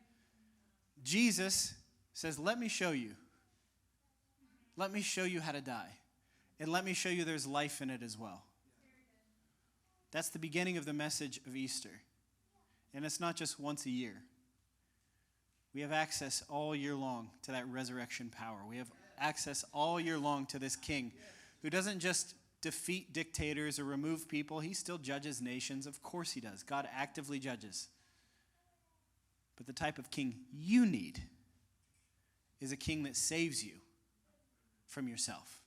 Jesus says, let me show you. Let me show you how to die. And let me show you there's life in it as well. That's the beginning of the message of Easter. And it's not just once a year. We have access all year long to that resurrection power. We have access all year long to this King who doesn't just defeat dictators or remove people. He still judges nations. Of course he does. God actively judges. But the type of king you need is a king that saves you from yourself.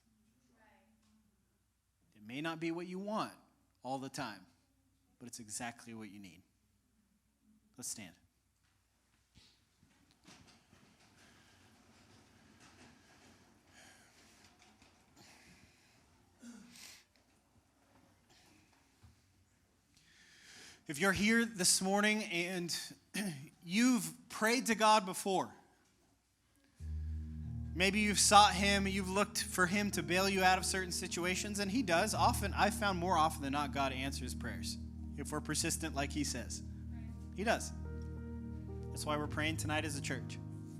It may not be what you want all the time, but it's exactly what you need. Let's stand. If you're here this morning and you've prayed to God before, maybe you've sought him, you've looked for him to bail you out of certain situations, and he does. Often, I've found more often than not, God answers prayers if we're persistent like he says. He does. That's why we're praying tonight as a church.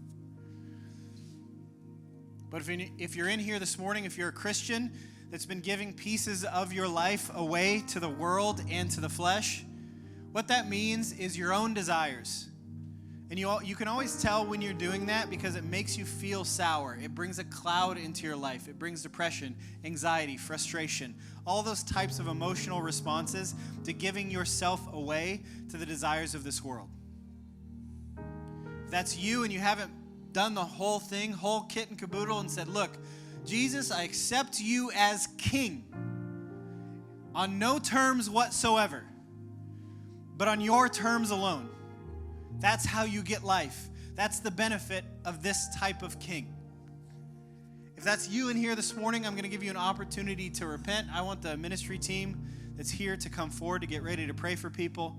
But if you're in here this morning, if you're a Christian that's been giving pieces of your life away to the world and to the flesh, what that means is your own desires. And you you can always tell when you're doing that because it makes you feel sour. It brings a cloud into your life. It brings depression, anxiety, frustration, all those types of emotional responses to giving yourself away to the desires of this world. If that's you and you haven't done the whole thing, whole kit and caboodle, and said, look, Jesus, I accept you as king on no terms whatsoever, but on your terms alone. That's how you get life. That's the benefit of this type of king. If that's you in here this morning, I'm going to give you an opportunity to repent. I want the ministry team that's here to come forward to get ready to pray for people.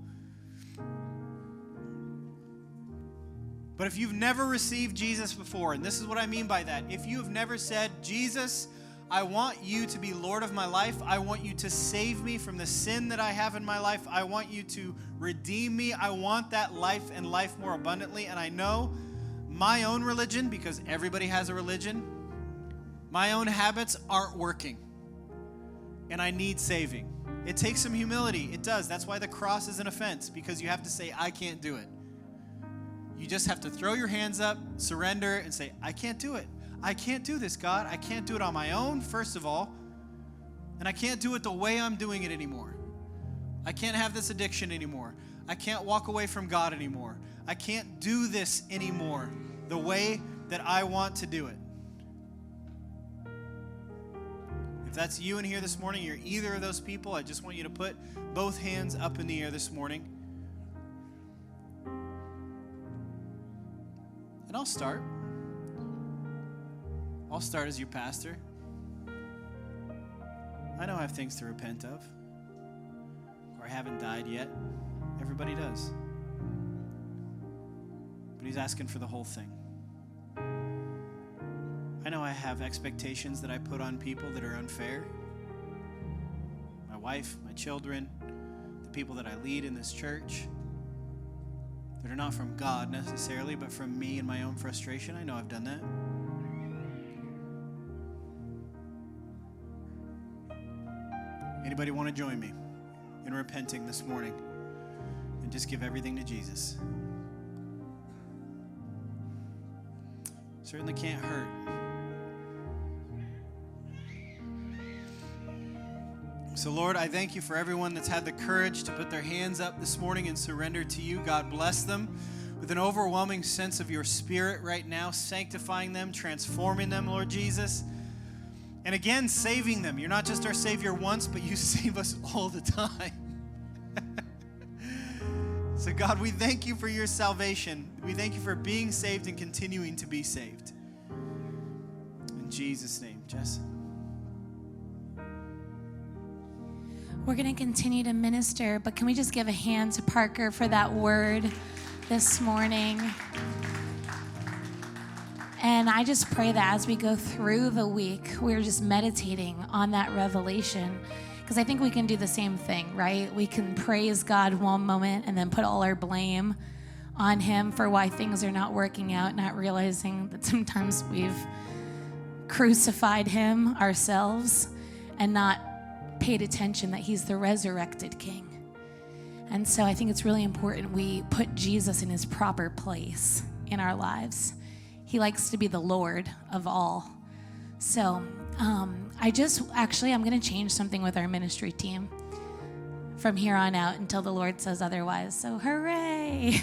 But if you've never received Jesus before, and this is what I mean by that, if you have never said, Jesus, I want you to be Lord of my life. I want you to save me from the sin that I have in my life. I want you to redeem me. I want that life and life more abundantly. And I know my own religion, because everybody has a religion, my own habits aren't working. And I need saving. It takes some humility. It does. That's why the cross is an offense, because you have to say, I can't do it. You just have to throw your hands up, surrender, and say, I can't do it. I can't do this, God. I can't do it on my own, first of all. And I can't do it the way I'm doing it anymore. I can't have this addiction anymore. I can't walk away from God anymore. I can't do this anymore the way that I want to do it. If that's you in here this morning, you're either of those people, I just want you to put both hands up in the air this morning. And I'll start. I'll start as your pastor. I know I have things to repent of, or I haven't died yet. Everybody does. but he's asking for the whole thing. I know I have expectations that I put on people that are unfair. My wife, my children, the people that I lead in this church, that are not from God necessarily, but from me and my own frustration. I know I've done that. Anybody want to join me in repenting this morning and just give everything to Jesus? Certainly can't hurt. So, Lord, I thank you for everyone that's had the courage to put their hands up this morning and surrender to you. God bless them with an overwhelming sense of your Spirit right now, sanctifying them, transforming them, Lord Jesus. And again, saving them. You're not just our Savior once, but you save us all the time. So, God, we thank you for your salvation. We thank you for being saved and continuing to be saved. In Jesus' name, Jess. We're going to continue to minister, but can we just give a hand to Parker for that word this morning? And I just pray that as we go through the week, we're just meditating on that revelation, because I think we can do the same thing, right? We can praise God one moment and then put all our blame on him for why things are not working out, not realizing that sometimes we've crucified him ourselves and not paid attention that he's the resurrected King. And so I think it's really important we put Jesus in his proper place in our lives. He likes to be the Lord of all. So um, I just, actually, I'm going to change something with our ministry team from here on out until the Lord says otherwise. So hooray.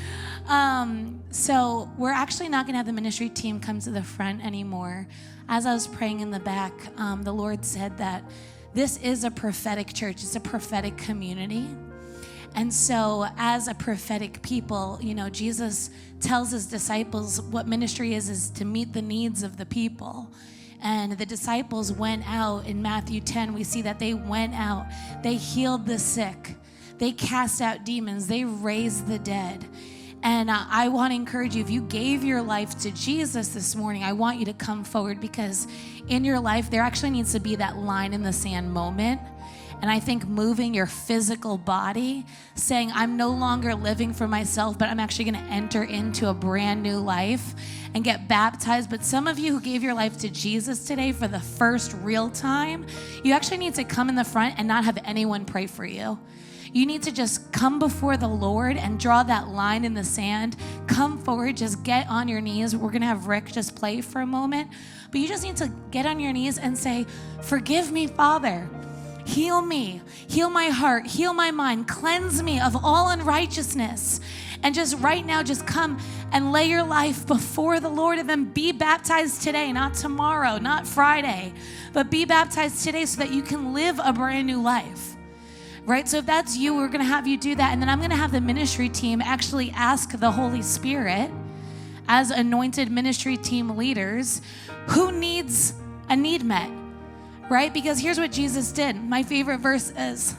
um, so we're actually not going to have the ministry team come to the front anymore. As I was praying in the back, um, the Lord said that this is a prophetic church. It's a prophetic community. And so as a prophetic people, you know, Jesus tells his disciples what ministry is, is to meet the needs of the people. And the disciples went out in Matthew ten. We see that they went out. They healed the sick. They cast out demons. They raised the dead. And uh, I want to encourage you, if you gave your life to Jesus this morning, I want you to come forward, because in your life, there actually needs to be that line in the sand moment. And I think moving your physical body, saying, I'm no longer living for myself, but I'm actually going to enter into a brand new life and get baptized. But some of you who gave your life to Jesus today for the first real time, you actually need to come in the front and not have anyone pray for you. You need to just come before the Lord and draw that line in the sand. Come forward, just get on your knees. We're going to have Rick just play for a moment. But you just need to get on your knees and say, forgive me, Father. Heal me. Heal my heart. Heal my mind. Cleanse me of all unrighteousness. And just right now, just come and lay your life before the Lord, and then be baptized today, not tomorrow, not Friday, but be baptized today so that you can live a brand new life. Right? So if that's you, we're going to have you do that. And then I'm going to have the ministry team actually ask the Holy Spirit, as anointed ministry team leaders, who needs a need met, right? Because here's what Jesus did. My favorite verse is,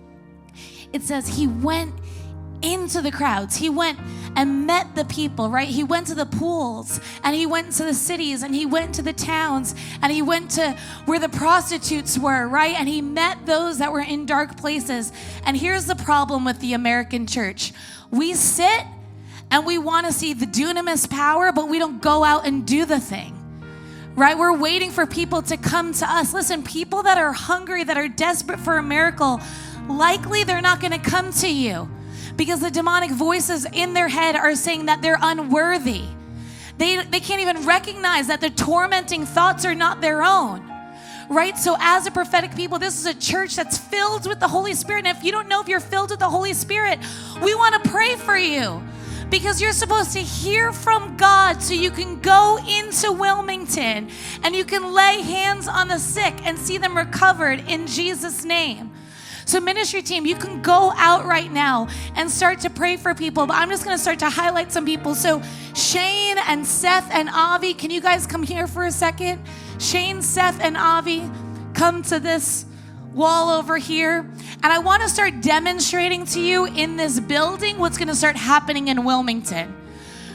it says he went into the crowds. He went and met the people, right? He went to the pools, and he went to the cities, and he went to the towns, and he went to where the prostitutes were, right? And he met those that were in dark places. And here's the problem with the American church. We sit and we want to see the dunamis power, but we don't go out and do the thing, right? We're waiting for people to come to us. Listen, people that are hungry, that are desperate for a miracle, likely they're not going to come to you, because the demonic voices in their head are saying that they're unworthy. They, they can't even recognize that the tormenting thoughts are not their own, right? So as a prophetic people, this is a church that's filled with the Holy Spirit. And if you don't know if you're filled with the Holy Spirit, we want to pray for you, because you're supposed to hear from God so you can go into Wilmington and you can lay hands on the sick and see them recovered in Jesus' name. So ministry team, you can go out right now and start to pray for people. But I'm just going to start to highlight some people. So Shane and Seth and Avi, can you guys come here for a second? Shane, Seth, and Avi, come to this wall over here. And I want to start demonstrating to you in this building what's going to start happening in Wilmington.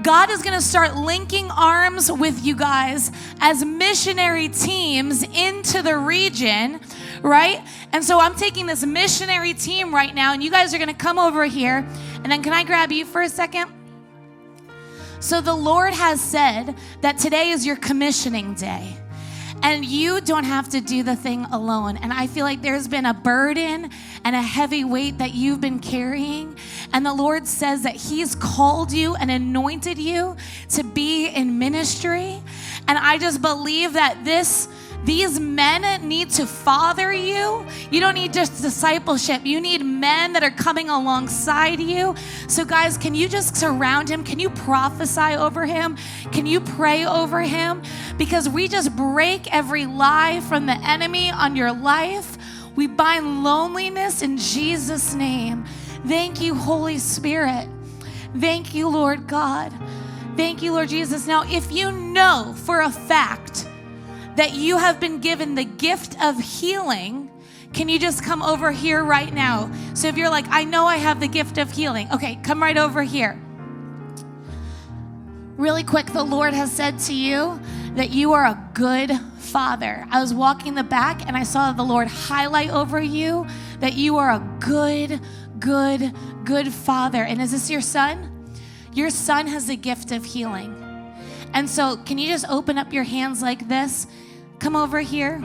God is going to start linking arms with you guys as missionary teams into the region, right? And so I'm taking this missionary team right now, and you guys are going to come over here. And then can I grab you for a second? So the Lord has said that today is your commissioning day. And you don't have to do the thing alone. And I feel like there's been a burden and a heavy weight that you've been carrying. And the Lord says that He's called you and anointed you to be in ministry. And I just believe that this these men need to father you. You don't need just discipleship. You need men that are coming alongside you. So guys, can you just surround him? Can you prophesy over him? Can you pray over him? Because we just break every lie from the enemy on your life. We bind loneliness in Jesus' name. Thank you, Holy Spirit. Thank you, Lord God. Thank you, Lord Jesus. Now, if you know for a fact that you have been given the gift of healing, can you just come over here right now? So if you're like, I know I have the gift of healing. Okay, come right over here. Really quick, the Lord has said to you that you are a good father. I was walking the back and I saw the Lord highlight over you that you are a good, good, good father. And is this your son? Your son has the gift of healing. And so can you just open up your hands like this? Come over here.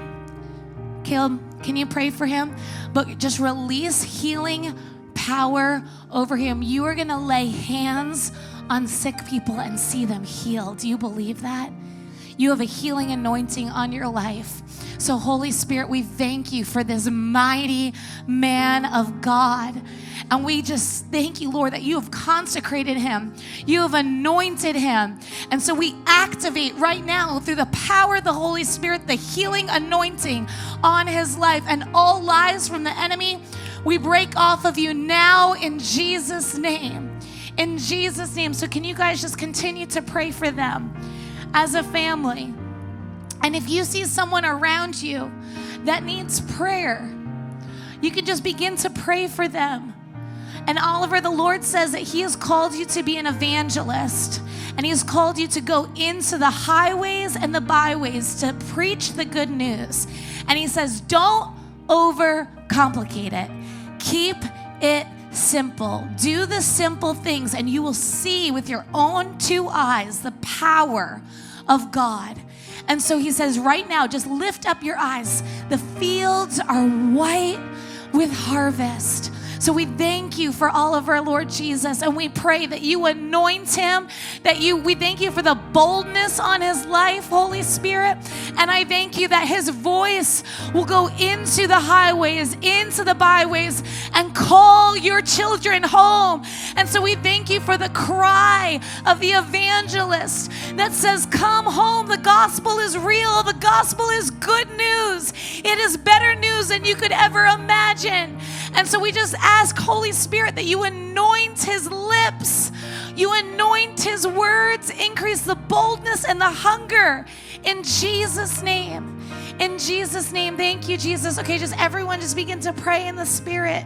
Caleb, can you pray for him? But just release healing power over him. You are going to lay hands on sick people and see them healed. Do you believe that? You have a healing anointing on your life. So Holy Spirit, we thank you for this mighty man of God. And we just thank you, Lord, that you have consecrated him. You have anointed him. And so we activate right now through the power of the Holy Spirit, the healing anointing on his life, and all lies from the enemy, we break off of you now in Jesus' name. In Jesus' name. So can you guys just continue to pray for them as a family? And if you see someone around you that needs prayer, you can just begin to pray for them. And Oliver, the Lord says that He has called you to be an evangelist, and He has called you to go into the highways and the byways to preach the good news. And He says, don't overcomplicate it. Keep it simple. Do the simple things, and you will see with your own two eyes the power of God. And so He says right now, just lift up your eyes. The fields are white with harvest. So we thank you for Oliver, Lord Jesus, and we pray that you anoint him, that you, we thank you for the boldness on his life, Holy Spirit, and I thank you that his voice will go into the highways, into the byways, and call your children home. And so we thank you for the cry of the evangelist that says, come home, the gospel is real, the gospel is good news. It is better news than you could ever imagine. And so we just ask, Holy Spirit, that you anoint his lips, you anoint his words, increase the boldness and the hunger in Jesus' name. In Jesus' name, thank you, Jesus. Okay, just everyone just begin to pray in the Spirit.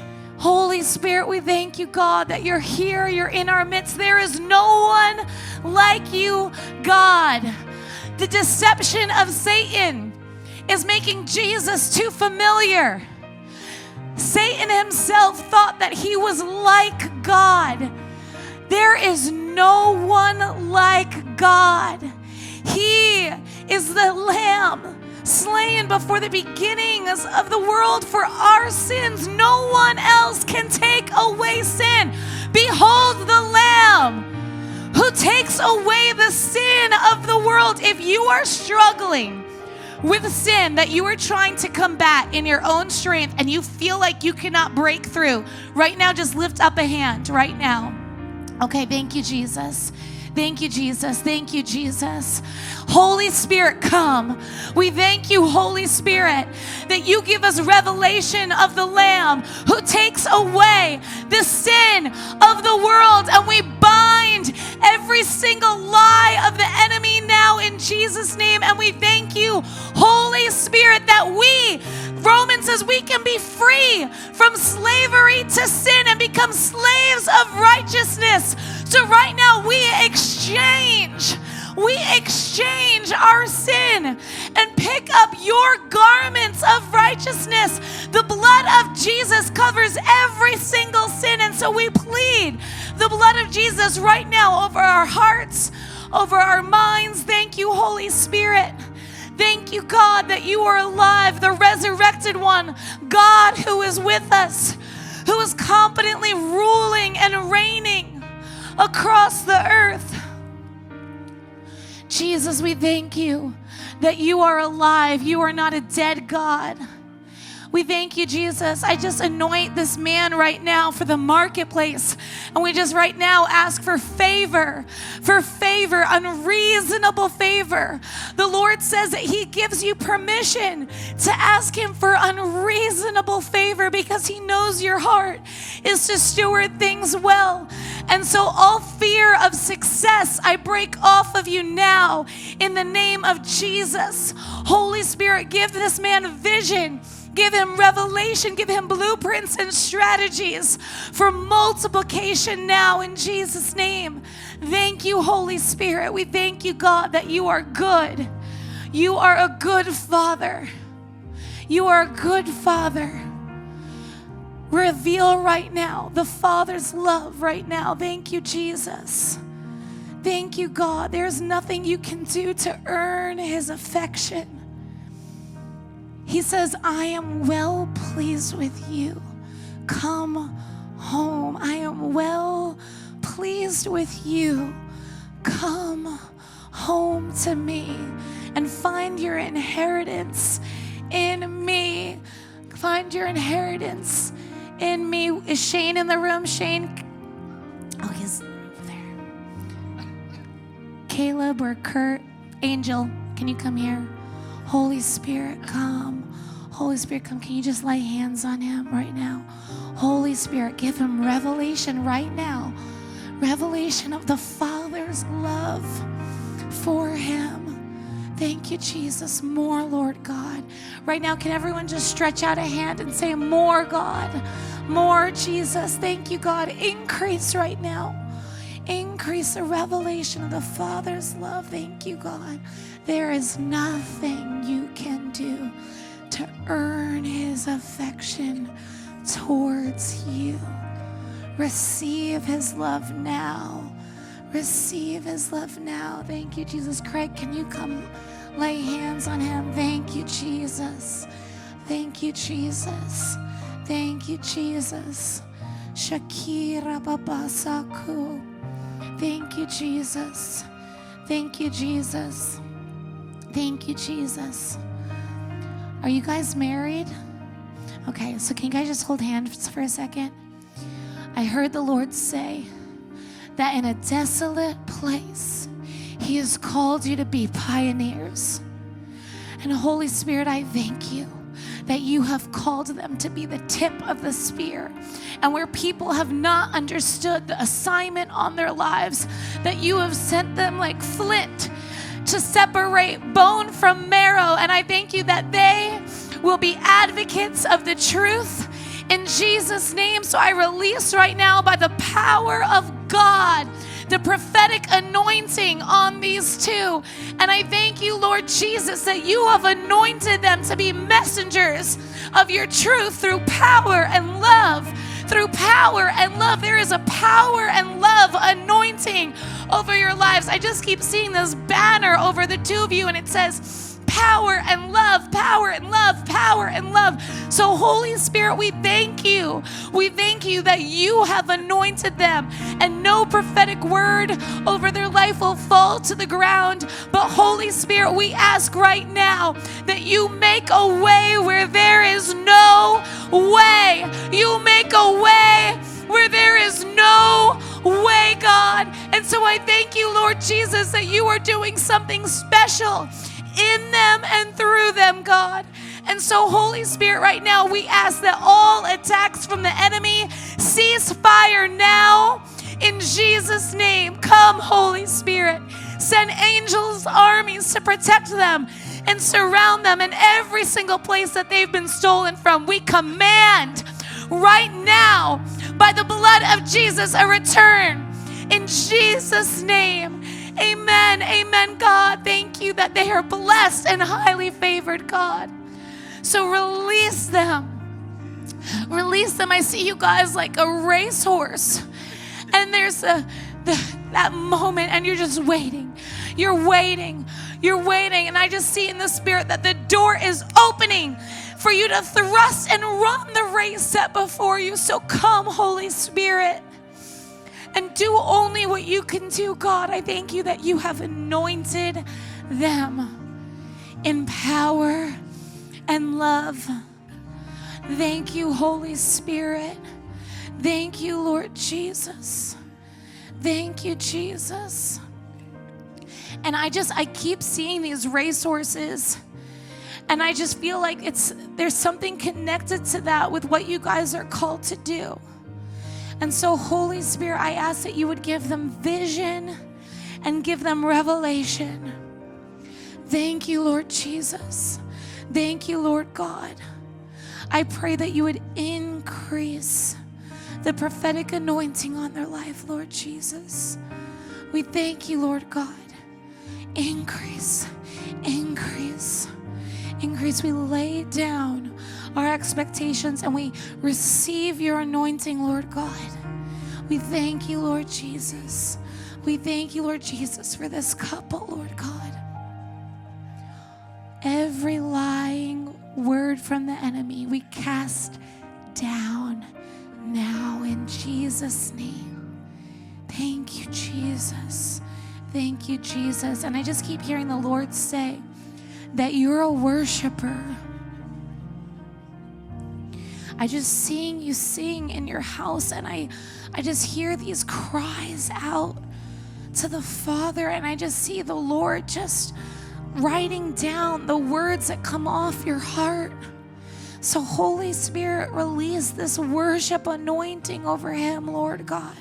Holy Spirit, we thank you, God, that you're here, you're in our midst. There is no one like you, God. The deception of Satan is making Jesus too familiar. Satan himself thought that he was like God. There is no one like God. He is the Lamb slain before the beginnings of the world for our sins. No one else can take away sin. Behold the Lamb who takes away the sin of the world. If you are struggling with sin that you are trying to combat in your own strength and you feel like you cannot break through, right now just lift up a hand right now. Okay, thank you, Jesus. Thank you, Jesus. Thank you, Jesus. Holy Spirit, come. We thank you, Holy Spirit, that you give us revelation of the Lamb who takes away the sin of the world, and we bind every single lie of the enemy now in Jesus' name. And we thank you, Holy Spirit, that we Romans says we can be free from slavery to sin and become slaves of righteousness. So right now we exchange, we exchange our sin and pick up your garments of righteousness. The blood of Jesus covers every single sin, and so we plead the blood of Jesus right now over our hearts, over our minds. Thank you, Holy Spirit. Thank you, God, that you are alive, the resurrected one, God who is with us, who is confidently ruling and reigning across the earth. Jesus, we thank you that you are alive. You are not a dead God. We thank you, Jesus. I just anoint this man right now for the marketplace. And we just right now ask for favor, for favor, unreasonable favor. The Lord says that he gives you permission to ask him for unreasonable favor because he knows your heart is to steward things well. And so all fear of success, I break off of you now in the name of Jesus. Holy Spirit, give this man vision. Give him revelation, give him blueprints and strategies for multiplication now in Jesus' name. Thank you, Holy Spirit. We thank you, God, that you are good. You are a good Father. You are a good Father. Reveal right now the Father's love right now. Thank you, Jesus. Thank you, God. There's nothing you can do to earn his affection. He says, I am well pleased with you. Come home. I am well pleased with you. Come home to me and find your inheritance in me. Find your inheritance in me. Is Shane in the room? Shane? Oh, he's over there. Caleb or Kurt? Angel, can you come here? Holy Spirit, come. Holy Spirit, come. Can you just lay hands on him right now? Holy Spirit, give him revelation right now. Revelation of the Father's love for him. Thank you, Jesus. More, Lord God. Right now, can everyone just stretch out a hand and say, more, God. More, Jesus. Thank you, God. Increase right now. Increase the revelation of the Father's love. Thank you, God. There is nothing you can do to earn his affection towards you. Receive his love now. Receive his love now. Thank you, Jesus. Craig, can you come lay hands on him? Thank you, Jesus. Thank you, Jesus. Thank you, Jesus. Shakira Babasaku. Thank you, Jesus. Thank you, Jesus. Thank you, Jesus. Are you guys married? Okay, so can you guys just hold hands for a second? I heard the Lord say that in a desolate place, he has called you to be pioneers. And Holy Spirit, I thank you that you have called them to be the tip of the spear. And where people have not understood the assignment on their lives, that you have sent them like flint to separate bone from marrow. And I thank you that they will be advocates of the truth in Jesus' name. So I release right now by the power of God the prophetic anointing on these two. And I thank you, Lord Jesus, that you have anointed them to be messengers of your truth through power and love. Through power and love. There is a power and love anointing over your lives. I just keep seeing this banner over the two of you, and it says, power and love, power and love, power and love. So Holy Spirit, we thank you. We thank you that you have anointed them, and no prophetic word over their life will fall to the ground. But Holy Spirit, we ask right now that you make a way where there is no way. You make a way where there is no way, God. And so I thank you, Lord Jesus, that you are doing something special in them and through them, God. And so, Holy Spirit, right now, we ask that all attacks from the enemy cease fire now in Jesus' name. Come, Holy Spirit. Send angels, armies to protect them and surround them in every single place that they've been stolen from. We command right now, by the blood of Jesus, a return in Jesus' name. Amen. Amen, God. Thank you that they are blessed and highly favored, God. So release them. Release them. I see you guys like a racehorse. And there's a, the, that moment, and you're just waiting. You're waiting. You're waiting. And I just see in the spirit that the door is opening for you to thrust and run the race set before you. So come, Holy Spirit, and do only what you can do, God. I thank you that you have anointed them in power and love. Thank you, Holy Spirit. Thank you, Lord Jesus. Thank you, Jesus. And I just, I keep seeing these racehorses, and I just feel like it's, there's something connected to that with what you guys are called to do. And so, Holy Spirit, I ask that you would give them vision and give them revelation. Thank you, Lord Jesus. Thank you, Lord God. I pray that you would increase the prophetic anointing on their life, Lord Jesus. We thank you, Lord God. Increase, increase, increase. We lay down our expectations and we receive your anointing, Lord God. We thank you, Lord Jesus. We thank you, Lord Jesus, for this couple, Lord God. Every lying word from the enemy, we cast down now in Jesus' name. Thank you, Jesus. Thank you, Jesus. And I just keep hearing the Lord say that you're a worshiper. I just seeing you sing in your house, and I, I just hear these cries out to the Father, and I just see the Lord just writing down the words that come off your heart. So Holy Spirit, release this worship anointing over him, Lord God.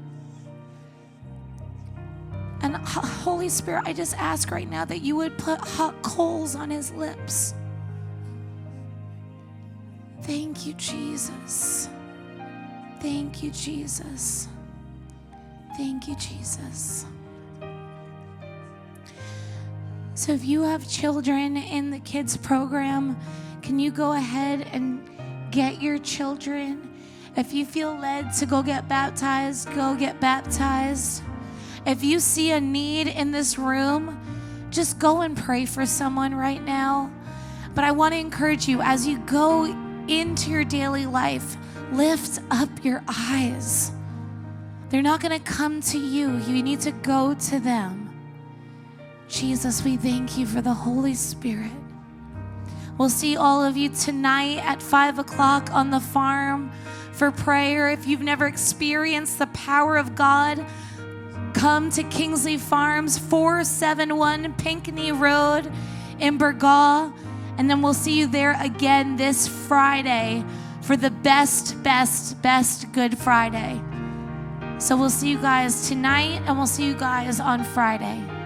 And Holy Spirit, I just ask right now that you would put hot coals on his lips. Thank you, Jesus. Thank you, Jesus. Thank you, Jesus. So if you have children in the kids program, can you go ahead and get your children? If you feel led to go get baptized, go get baptized. If you see a need in this room, just go and pray for someone right now. But I want to encourage you, as you go into your daily life, lift up your eyes. They're not going to come to you. You need to go to them. Jesus, we thank you for the Holy Spirit. We'll see all of you tonight at five o'clock on the farm for prayer. If you've never experienced the power of God, come to Kingsley Farms, four seventy-one Pinckney Road in Burgaw. And then we'll see you there again this Friday for the best, best, best Good Friday. So we'll see you guys tonight, and we'll see you guys on Friday.